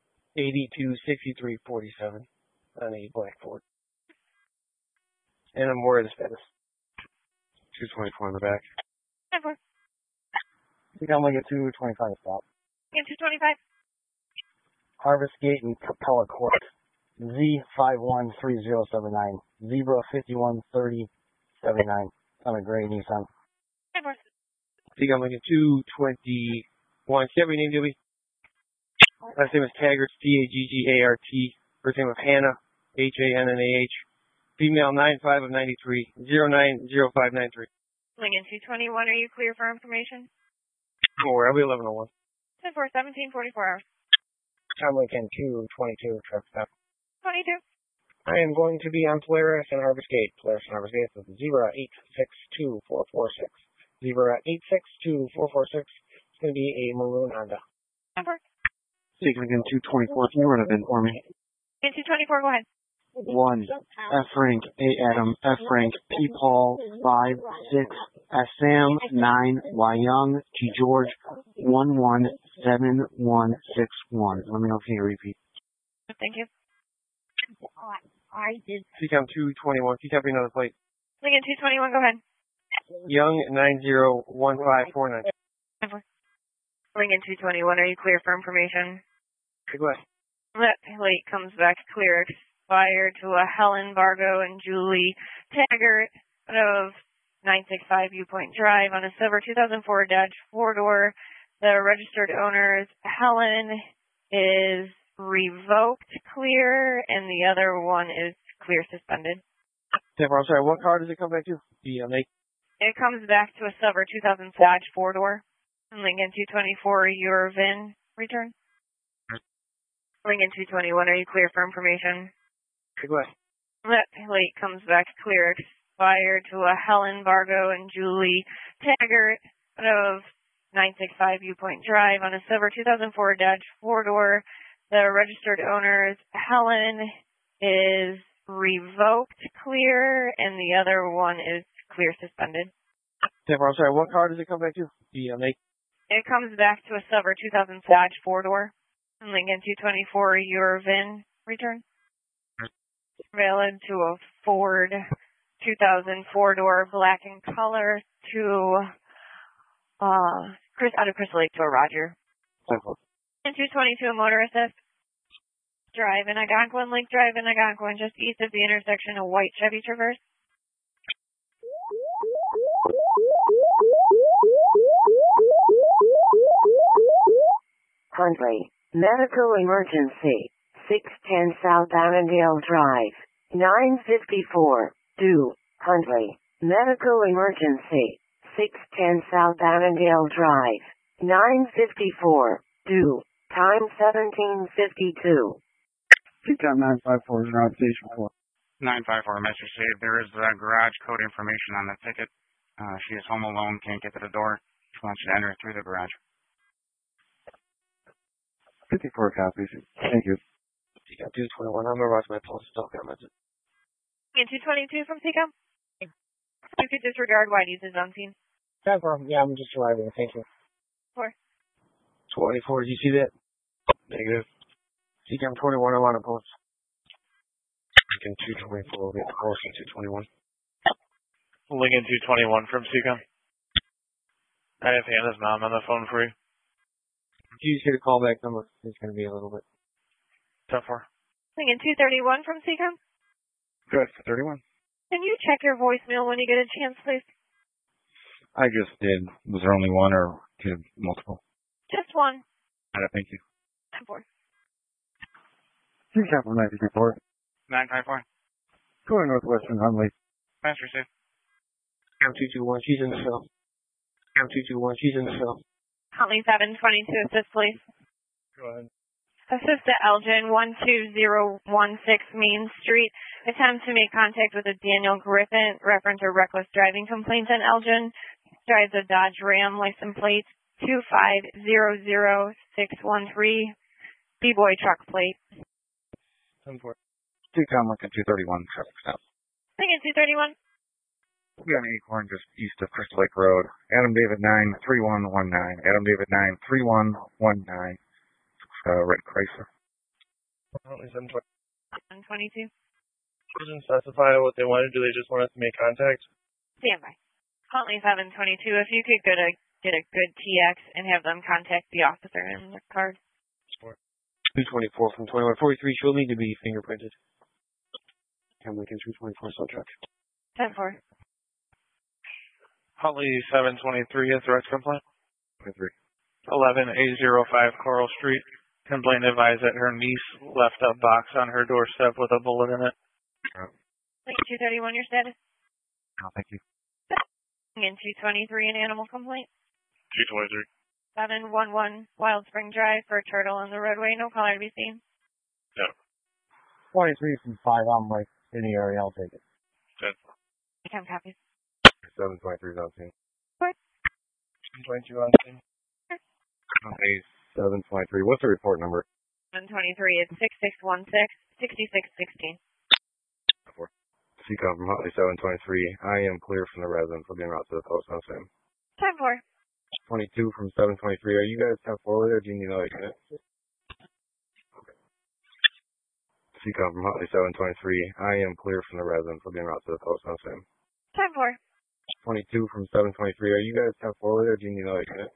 826347 on a black Ford. And I'm aware of the status. 224 in the back. Never. You got like a 225 stop. Lincoln 225. Harvest Gate and Capella Court. Z513079. Zebra 513079. On a gray Nissan. Never. You got like a 221. Say your name, Gibby. Last name is Taggart. Taggart. First name of Hannah. Hannah. Female 95 of 93. 090593. Lincoln 221. Are you clear for information? More. I'll be 1101. 10 for 17, 44 hours. Tom Lincoln 222 truck stop. 22. I am going to be on Polaris and Harvest Gate. Polaris and Harvest Gate with Zebra 862446. Zebra 862446. It's going to be a maroon Honda. Number. Lincoln 224. Can you run it in for me? Lincoln 224. Go ahead. 1 F Frank A Adam F Frank P Paul 5 6 S Sam 9 Y Young T George 117161. Let me know if you repeat. Thank you. I did. CCOM 221. Keep copying another plate. Lincoln 221. Go ahead. Young 901549. Lincoln 221. Are you clear for information? Go ahead. That plate comes back clear. Expired to a Helen Bargo and Julie Taggart of 965 Viewpoint Drive on a silver 2004 Dodge 4-door. The registered owner's Helen is revoked clear, and the other one is clear suspended. I'm sorry, what car does it come back to? The make? It comes back to a silver 2000 Dodge 4-door. Lincoln 224, your VIN return. Lincoln 221, are you clear for information? Go ahead. That plate comes back clear. Expired to a Helen Bargo and Julie Taggart of 965 Viewpoint Drive on a silver 2004 Dodge 4-door. The registered owner's Helen is revoked clear, and the other one is clear suspended. I'm sorry, what car does it come back to? The make? It comes back to a silver 2000 Dodge 4-door. Lincoln 224, your VIN return. Valid to a Ford 2000 4-door black in color to out of Crystal Lake to a Roger. And 222 motor assist. Drive in Algonquin, Lake Drive in Algonquin, just east of the intersection of White Chevy Traverse. Huntley. Medical emergency. 610 South Annandale Drive. 954. 2. Huntley. Medical emergency. 610 South Annandale Drive. 954. 2. Time 1752. Peacock 954 is around station 4. 954, Mr. Save. There is garage code information on the ticket. She is home alone, can't get to the door. She wants you to enter through the garage. 54 copies. Thank you. Peacock 221. I'm going to watch my pulse still comments. And 222 from Seacom. You could disregard Whitey's is on scene. Yeah, I'm just arriving. Thank you. 4. 24. Did you see that? Negative. Seacom 21. I'm on a pulse. Lincoln 224 will get close to 221. Lincoln 221 from Seacom. I have Hannah's mom on the phone for you. Did you see the callback number? It's going to be a little bit. 10-4. Lincoln 231 from Seacom. Good, 31. Can you check your voicemail when you get a chance, please? I just did. Was there only one or multiple? Just one. Thank you. 4. Peacock 954. 954. Going northwestern Huntley. Master Save. Cam 221. She's in the cell. Cam 221. She's in the cell. Huntley 722, assist, please. Go ahead. Assist to Elgin 12016 Main Street. Attempt to make contact with a Daniel Griffin, reference or reckless driving complaints on Elgin. Drives a Dodge Ram, license plate 2500613. B-Boy truck plate. 10-4. Peacock Lincoln 231, traffic stop. Lincoln 231. We got an acorn just east of Crystal Lake Road. Adam David 93119. Adam David 93119. Red Chrysler. 122. Doesn't specify what they want to do. They just want us to make contact. Stand by. Huntley 722. If you could get a good TX and have them contact the officer in the card. 224 from 2143. She'll need to be fingerprinted. Cam Lincoln 224 cell truck. 10-4. Huntley 723 is direct complaint. 23. 11805 Coral Street. Complaint advised that her niece left a box on her doorstep with a bullet in it. Lincoln 231, your status? No, thank you. Lincoln 223, an animal complaint. 223. 711 Wild Spring Drive for a turtle on the roadway. No caller to be seen. No. 23 from 5. I'm right in the area. I'll take it. 10. Time copies. 723 is on scene. 22 on scene. Okay, 723. What's the report number? 723. It's 6616 6616. Seacom from Huntley 723. I am clear from the residence. I'll be en route to the post on Sam. Time 4. 22 from 723. Are you guys 10 forward or do you need another unit? Seacom from Huntley 723. I am clear from the residence. I'll be en route to the post on Sam. Time 4. 22 from 723. Are you guys 10 forward or do you need another unit?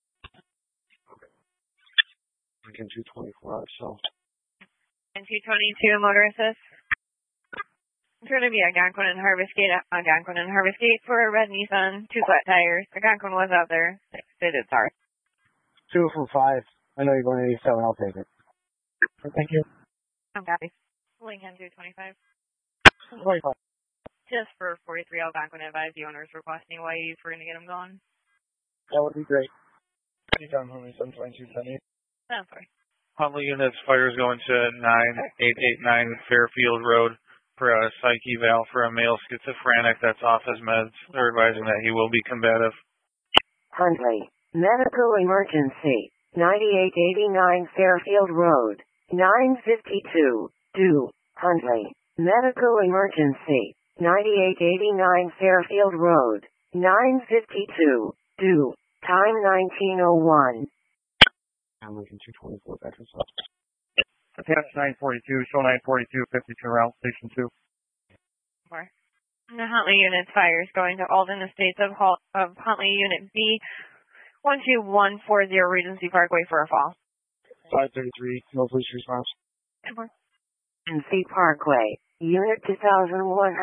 Lincoln 224 so. And 222 motor assist. It's going to be Algonquin and Harvest Gate. Algonquin and Harvest Gate for a red Nissan, 2 flat tires. Algonquin was out there. They did sorry. 2 from 5. I know you're going to 87. I'll take it. Thank you. I'm happy. Lincoln 225. 25. Just for 43 Algonquin, advise the owners requesting Whitey if we're going to get them going. That would be great. Seacom Huntley 722 10-8. No, sorry. Huntley units fires going to 9889 Fairfield Road for a psych eval for a male schizophrenic that's off his meds. They're advising that he will be combative. Huntley. Medical emergency. 9889 Fairfield Road. 952. 2. Huntley. Medical emergency. 9889 Fairfield Road. 952. 2. Time 1901. Cam Lincoln 224 veteran cell. Attached 942. Show 942. 52 around station 2. More. The Huntley unit's fires going to Alden Estates of Huntley Unit B. 12140 Regency Parkway for a fall. 533. No police response. Regency Parkway. Unit 2111.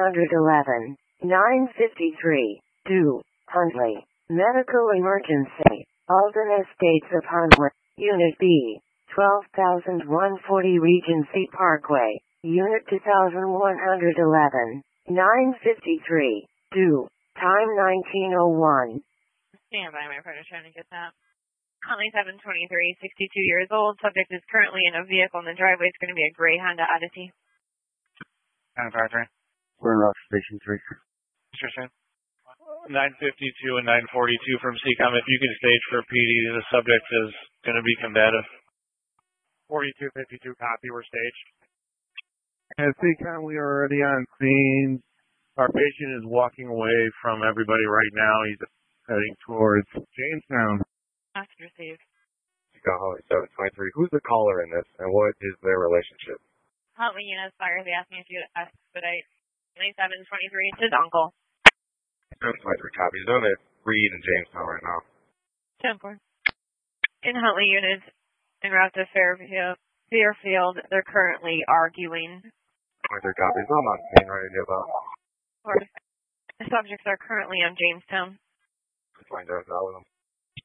953. 2. Huntley. Medical emergency. Alden Estates of Huntley. Unit B, 12,140 Regency Parkway, Unit 2111, 953, due, time 1901. Stand by, my partner's trying to get that. Huntley 723, 62 years old. Subject is currently in a vehicle in the driveway. It's going to be a gray Honda Odyssey. 953. We're in route station 3. Mr. Sin. 952 and 942 from CCOM. If you could stage for PD, the subject is going to be combative. 4252 copy, we're staged. At CCOM, we are already on scene. Our patient is walking away from everybody right now. He's heading towards Jamestown. Ask received. CCOM Huntley 723. Who's the caller in this, and what is their relationship? Huntley Units Fires asking if you would expedite. Huntley 723, it's his uncle. 723 copies. He's on at Reed and Jamestown right now. 10-4. In Huntley Units, en route to Fairfield, they're currently arguing. 23 copies. I'm on scene ready to give up. The subjects are currently on Jamestown. Find out with them.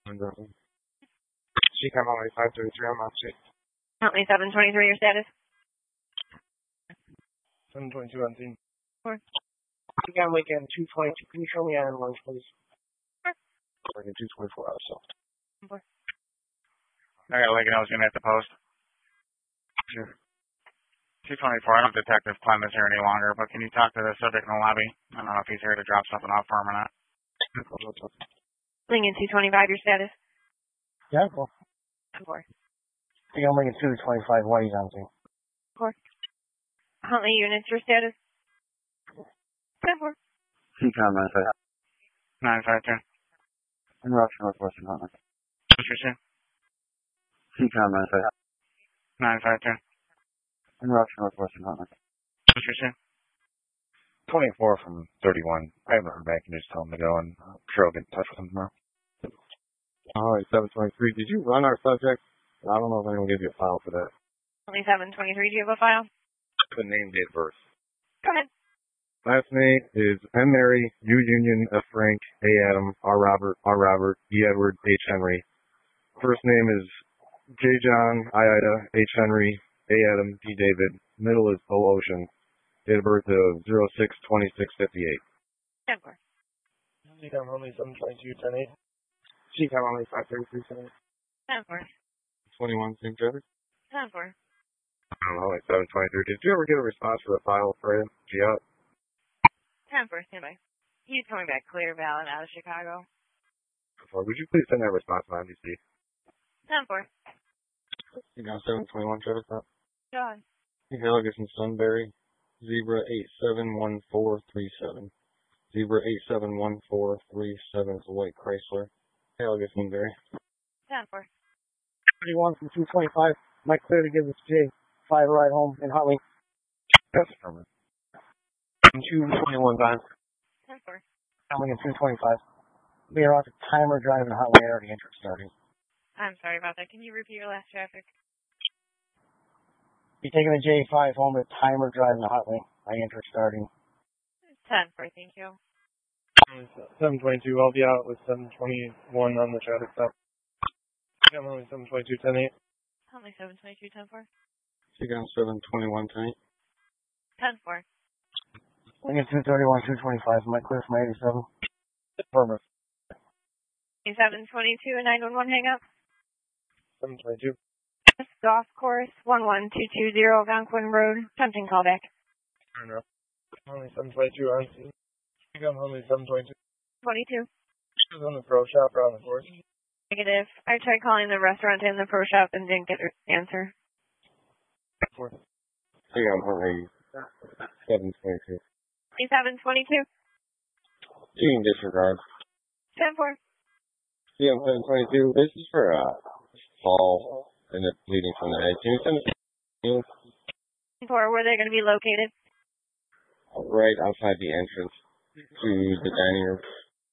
CCOM Huntley 533, I'm on scene. Huntley 723, your status? 722 on scene. 4. CCOM Lincoln 222. Can you show me on lunch, please? Lincoln 224 out south. 4. I got Lincoln Elgin at the post. Sure. 224. I don't have Detective Clemens here any longer, but can you talk to the subject in the lobby? I don't know if he's here to drop something off for him or not. Lincoln 225, your status? Yeah, cool. 4. CCOM Lincoln 225. Why he's on scene? 4. Huntley Units, your status? 10-4. CCOM 952. in route to Northwestern Huntley. Mr. Sin. CCOM 952. in route to Northwestern Huntley. Mr. Sin. 24 from 31. I haven't heard back. You just tell him to go, and I'm sure I'll get in touch with him tomorrow. All right, 723. Did you run our subject? I don't know if anyone gave you a file for that. Only 723. Do you have a file? The name, date, birth. Go ahead. Last name is M. Mary, U. Union, F. Frank, A. Adam, R. Robert, E. Edward, H. Henry. First name is J. John, I. Ida, H. Henry, A. Adam, D. David. Middle is O. Ocean. Date of birth of 06/26/58. 10-4. CCOM only 722 10-8. CCOM only 533 10-4. 21 St. Travis. 10-4. I don't know, like 723. Did you ever get a response for the file for him? Giat? 10-4. Stand by. He's coming back clear, valid out of Chicago. Would you please send that response to NBC? 10-4. You got 721 Travis. Go ahead. Heligus and Sunbury. Zebra 871437. Zebra 871437 is a white Chrysler. Heligus and Sunbury. 10-4. 31 from 225. Mike clear to give this J5 ride home in Huntley. That's from it. 221 Vine. 10-4. Huntley and 225. We are off a timer driving Huntley already entered starting. I'm sorry about that. Can you repeat your last traffic? Be taking the J5 home at timer driving Huntley. I entered starting. 10-4. Thank you. 722. I'll be out with 721 on the traffic stop. I'm only 722 10-8. Only 722 10-4. CCOM 721 tonight. 10-4. Lincoln 231 225. Mike clear from 87. Affirmative. 722 and 911 hang up. 722. Golf course 11220 Algonquin Road. Tempting callback. Turn up. Only 722 on scene. I'm only 722. 22. She's on the pro shop or on the course. Negative. I tried calling the restaurant and the pro shop and didn't get an answer. 4. CCOM only 722. 722. You can disregard. 10-4. CCOM 722. This is for fall and it's bleeding from the head. Can you send it? 10-4. Where they're going to be located? Right outside the entrance to the dining room.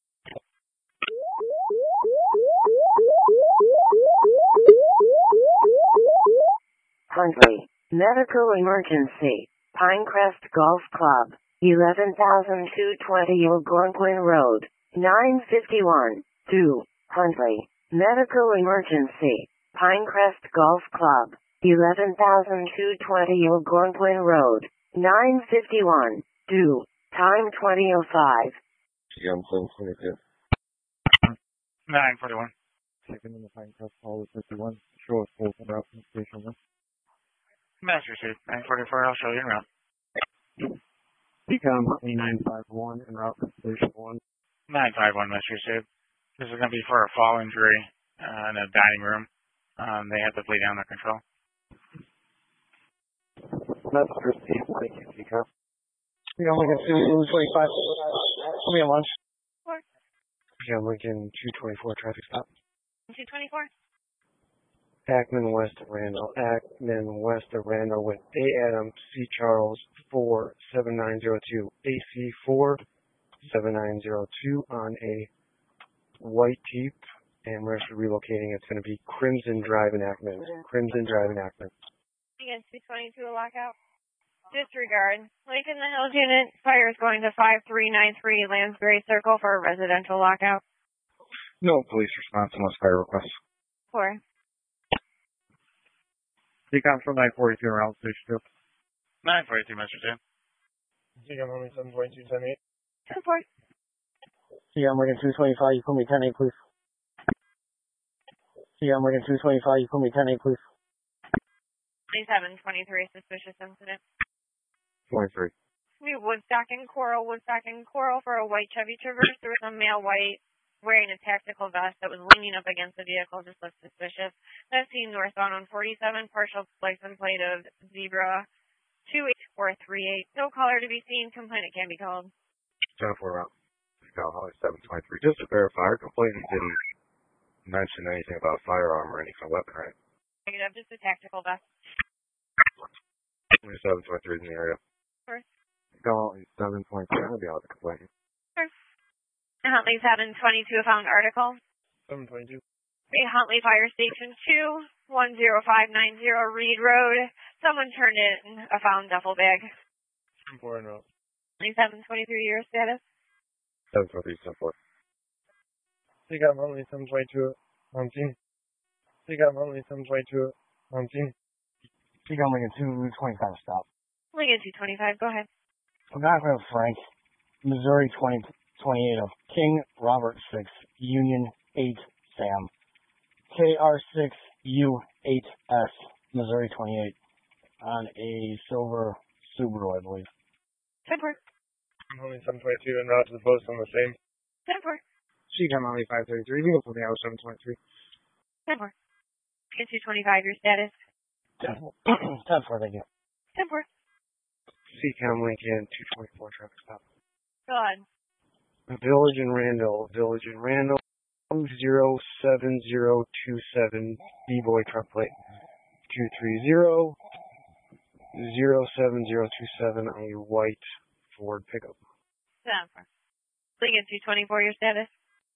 Huntley, medical emergency, Pinecrest Golf Club, 11,220 Algonquin Road, 951, 2, Huntley, medical emergency, Pinecrest Golf Club, 11,220 Algonquin Road, 951, due, time 20:05. CM 722. 941. Second in the Pinecrest call is 51. Show us full route from station 1. Master Suit 944, I'll show you en route. Become 951 en route from station 1. 951, Master Suit. This is going to be for a fall injury in a dining room. They have to bleed down their control. Master Steve, thank you, Become. Yeah, Lincoln 225. Put me on lunch. Yeah, Lincoln 224 traffic stop. 224? Ackman west of Randall. Ackman west of Randall with A. Adam, C. Charles 47902. AC 47902 on a white Jeep. And we're actually relocating. It's going to be Crimson Drive in Ackman. Crimson Drive in Ackman. Against 222, a lockout. Disregard. Lake in the Hills unit. Fire is going to 5393 Lansbury Circle for a residential lockout. No police response unless fire request. 4. Become from 942 en route station 2. 942, Master Suit. CM only 722, 10-8. 10-4. CM Lincoln 225, you put me 10-8, please. CM Lincoln 225, you put me 10-8, please. 2723, suspicious incident. 23. New Woodstock and Coral for a white Chevy Traverse. There was a male white wearing a tactical vest that was leaning up against the vehicle, just looked suspicious. That's seen northbound on 47, partial license plate of Zebra 28438. No caller to be seen. Complainant can be called. 10-4 route. Cal Holly 723. Just to verify, our complainant didn't mention anything about firearm or any kind of weapon, right? Negative, just a tactical vest. 723 is in the area. Sure. Cal Holly 723. I'm going to be out of the complaint. Sure. Huntley 722, a found article. 722. Huntley Fire Station 2, 10590 Reed Road. Someone turned in a found duffel bag. 4 en route. 723, your status? 723, 7-4. CM only 722 on scene. CM only 722 on scene. Become Lincoln 225 stop. Lincoln 225, go ahead. I'm not going to Frank. Missouri 2028 of King Robert 6, Union 8, Sam. KR6 U8S, Missouri 28, on a silver Subaru, I believe. 10-4. Only 722 en route to the post on the same. 10-4. CM only 533. You go for the hour 723. 10-4. Lincoln 225, your status? 10-4, thank you. 10-4. CM Lincoln 224 traffic stop. Go on. Village in Randall 07027 B-Boy truck plate 230-07027 on a white Ford pickup. 10-4. Lincoln 224, your status?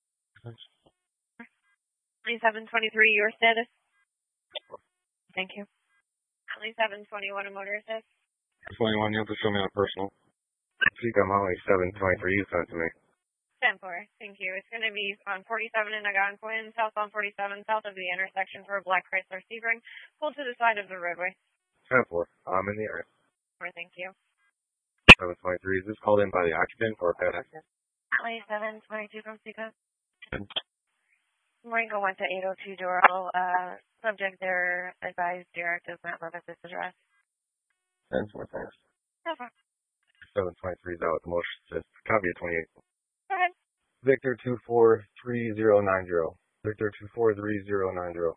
723, your status? Thank you. 721, a motor assist. 21, you have to show me on a personal. CM only 723, you sent to me. 10-4, thank you. It's going to be on 47 in Algonquin, southbound 47, south of the intersection for a black Chrysler Sebring. Pull to the side of the roadway. 10-4, I'm in the area. 4, thank you. 723, is this called in by the occupant or a pad accident? 722 from Seacoast. Maringo went to 802 Doral. Subject there advised Derek does not live at this address. 10-4, thanks. 10-4. 723 is out with the motion assist. Copy of 28. Go ahead. Victor 243090. Victor 243090.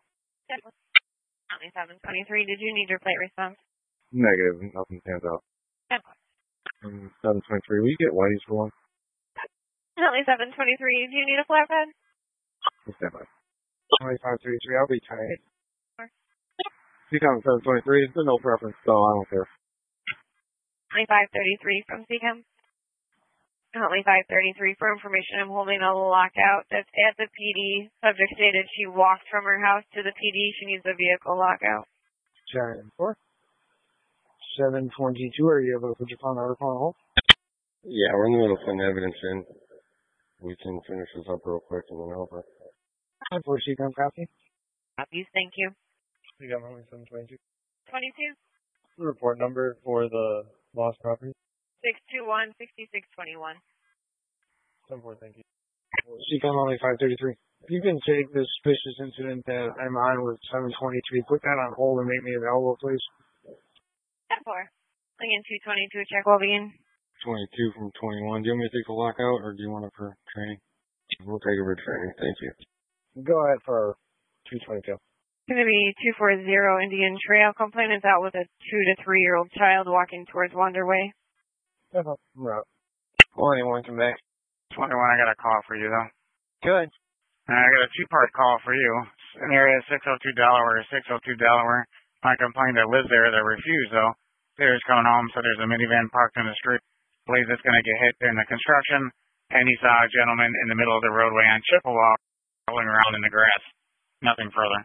723, did you need your plate response? Negative, nothing stands out. 723, will you get whiteys for one? 723, do you need a flatbed? Stand by. 2533, I'll be tight. CM 723, there's no preference, so I don't care. 2533 from CCAM. 2533 for information. I'm holding a lockout that's at the PD. Subject stated she walked from her house to the PD. She needs a vehicle lockout. Giant 4. 722, are you able to put your phone article on hold? Yeah, we're in the middle of putting evidence in. We can finish this up real quick and then over. 4 CCAM copy. Copies, thank you. You got only 722. 22? The report number for the lost property. 621-6621. 74, thank you. CCOM only 533. If you can take the suspicious incident that I'm on with 723, put that on hold and make me available, please. 10-4. Again, 222, check well begin. 22 from 21. Do you want me to take the lockout, or do you want it for training? We'll take it for training. Thank you. Go ahead for 222. It's going to be 240 Indian Trail. Complainant's out with a 2 to 3-year-old child walking towards Wanderway. Right. Well, anyone come back. 21, I got a call for you, though. Good. I got a two-part call for you. In the area 602 Delaware, 602 Delaware. My complaint that lives there, that refused, though. There's coming home, so there's a minivan parked in the street. Believes it's going to get hit during the construction. And he saw a gentleman in the middle of the roadway on Chippewa rolling around in the grass. Nothing further.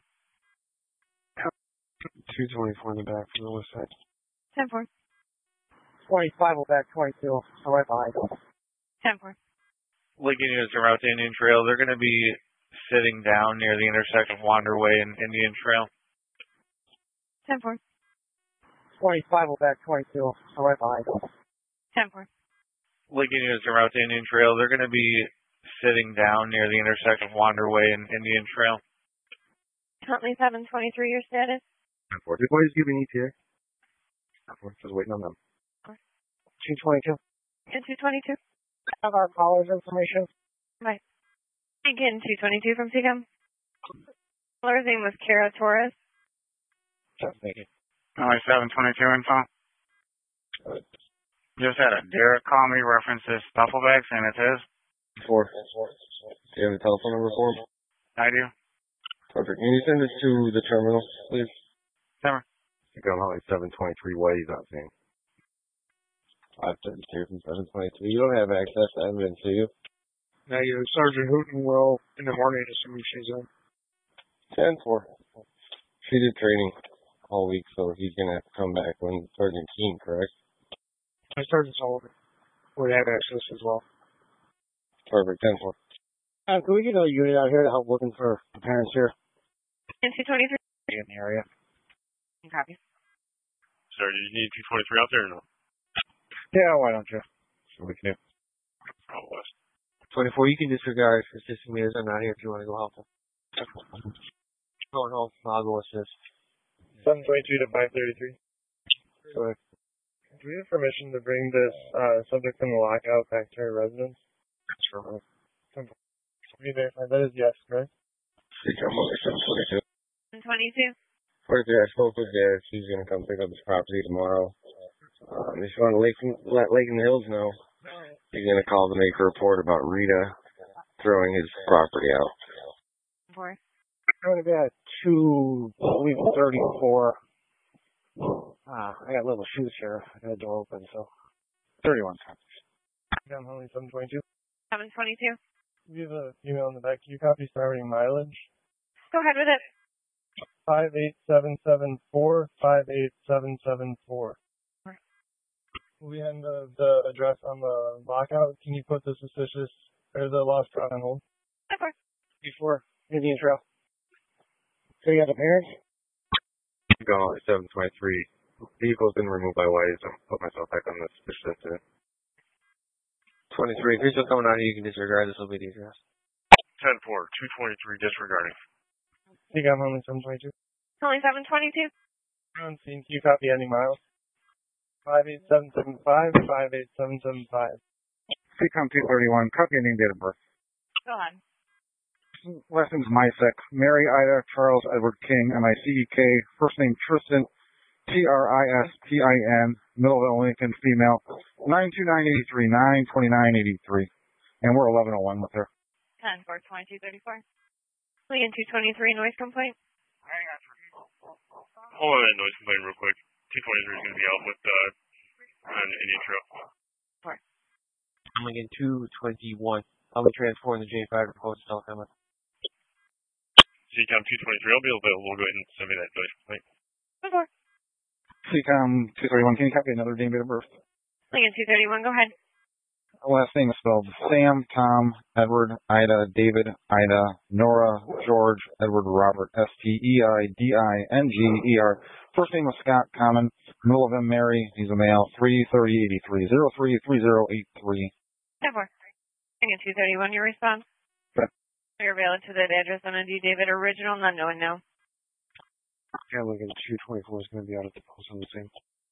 224 in the back from the west side. 10-4. 25 will back 22. So right behind. 10-4. Lincoln units are out to Indian Trail. They're going to be sitting down near the intersection of Wanderway and Indian Trail. 10-4. 25 will back 22. So right behind. 10-4. Lincoln units are out to Indian Trail. They're going to be sitting down near the intersection of Wanderway and Indian Trail. Huntley 723, your status? Did boys give an ETA? Just waiting on them. 222. And 222. Have our caller's information. Right. Again, 222 from CCOM. Caller's name was Kara Torres. Thank you. Only 722 info. Just had a Derek call me, references duffel bags, and it's his. 4. Do you have a telephone number for him? I do. Perfect. Can you send it to the terminal, please? Never. CCOM only 723. Why he's not saying? 532 from 723. You don't have access to evidence, do you? Now you Sergeant Hooten will in the morning as soon as she's in. 10-4. She did training all week, so he's going to have to come back when Sergeant Keene, correct? Sergeant Sullivan would have access as well. Perfect. 10-4. Can we get a unit out here to help looking for the parents here? And 223. In the area. Copy. Sir, do you need 223 out there or no? Yeah, why don't you? So we can do. Oh, West. 24, you can disregard for assisting me as I'm not here if you want to go help them. Going home, I'll go assist. 722 to 533. Go ahead. Do we have permission to bring this subject from the lockout back to our residence? Sure. That is yes, correct? CCOM only 722. 22. 43, I spoke with Garrett. He's going to come pick up his property tomorrow. If you want to let Lake in the Hills know, he's going to call to make a report about Rita throwing his property out. 4. I'm going to be at 234. I got little shoes here. I got the door open, so 31 copies. I'm only 722. 722. You have an email in the back. Can you copy starting mileage? Go ahead with it. 58774. 58774. We have the address on the lockout. Can you put the suspicious or the lost route on hold? Okay. Before Indian Trail. So you got the parents? Going on at 723. Vehicle's been removed by White. I'll put myself back on the suspicious incident. 23, if you're still coming out here, you can disregard. This will be the address. 10-4, 223 disregarding. You got only 722. Only 722. On scene, can you copy any miles? 58775. 58775. CCOM 231, copy and name, date of birth. Go ahead. Last name's Mysek, Mary Ida Charles Edward King, M-I-C-E-K, first name Tristan, Tristin, Millville, Lincoln, female, 92983, 92983. And we're 1101 with her. 10-4, 2234. Lincoln 223, noise complaint. Hold on that noise complaint real quick. 223 is going to be out with on Indian Trail. 4. I'm going to get 221. I'll be transporting the J5 to post telecom. CCOM 223, I'll be available. Go ahead and send me that noise complaint. 4. CCOM 231, can you copy another name, date of birth? Lincoln 231, go ahead. Last name is spelled Sam, Tom, Edward, Ida, David, Ida, Nora, George, Edward, Robert, S-T-E-I-D-I-N-G-E-R. First name is Scott, common. Middle of him, Mary. He's a male. 33083 033083. Never. Hang on 231, your response? Okay. You're valid to that address on ND David, original, not known, no. Yeah, look at 224 is going to be out at the post on the same.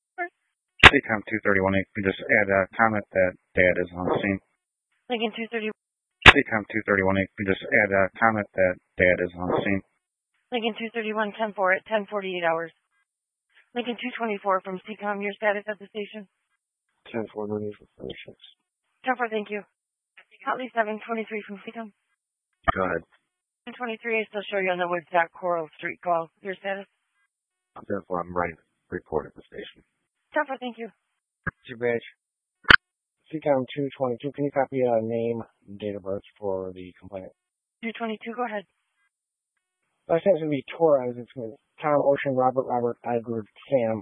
CCOM 231, you can just add a comment that Dad is on the scene. Lincoln 231. CCOM 231, you can just add a comment that Dad is on the scene. Lincoln 231, 10-4 at 10:48 hours. Lincoln 224 from CCOM, your status at the station? 10-4, no need for further checks. 10-4, thank you. Holly 723 from CCOM. Go ahead. 1023, I still show you on the Woodstock Coral Street call. Your status? Therefore, I'm writing report at the station. 10-4, thank you. What's your badge? CCOM 222, can you copy a name, date of birth for the complainant? 222, go ahead. Last name's going to be Torres. It's going to be Tom, Ocean, Robert, Edward, Sam.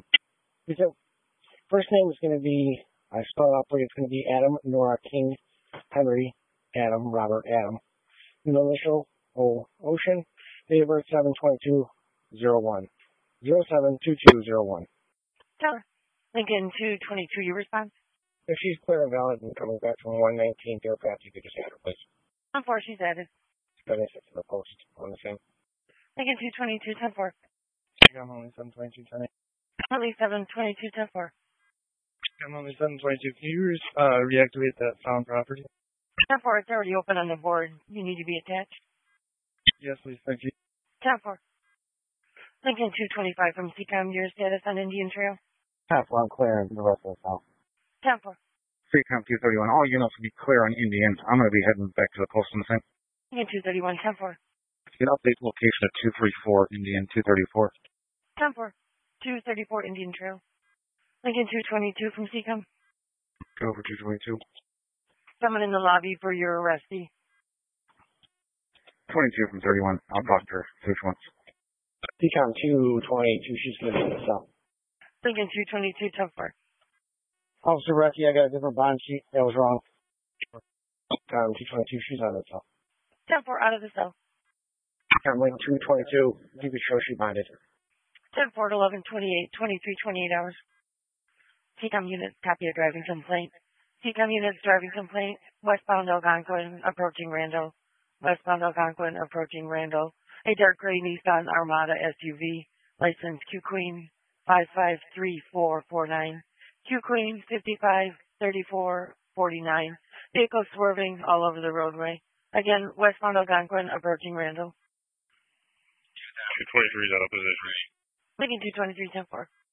First name is going to be, I spell it out for you, it's going to be Adam, Nora, King, Henry, Adam, Robert, Adam. Middle initial, O, Ocean. Date of birth 7/22/01. 07/22/01. Tell her. Lincoln 222, your response? If she's clear and valid and coming back from 119 Fairfax, you could just add her, please. 10-4, she's added. Finish it to the post on the same. Lincoln 222, 10-4. I'm only 722, 10. Holly 722, 10-4. I'm only 722. Can you reactivate that found property? 10-4, it's already open on the board. You need to be attached. Yes, please. Thank you. 10-4. Lincoln 225 from CCOM, your status on Indian Trail? 10-4, I'm clearing the rest of the south. 10-4. CCOM 231, all units will be clear on Indian. I'm going to be heading back to the post on the same. Lincoln 231, 10-4. You can update location at 234 Indian 234. 10-4. 234 Indian Trail. Lincoln 222 from CCOM. Go over 222. Someone in the lobby for your arrestee. 22 from 31. I'll talk to her. Which ones? CCOM 222, she's going to be in the cell. Lincoln 222, 10-4. Officer Recky, I got a different bond sheet. That was wrong. 222, she's on the cell. 10-4, out of the cell. Lincoln 222, you could show she bonded. 10-4 at 11:28, 23:28 hours. CCOM units, copy of driving complaint. CCOM units, driving complaint. Westbound Algonquin, approaching Randall. Westbound Algonquin, approaching Randall. A dark gray Nissan Armada SUV. License Q Queen 553449. Q Queen 553449. Vehicle swerving all over the roadway. Again, westbound Algonquin, approaching Randall. 223 is out of position. Lincoln 223, 10-4.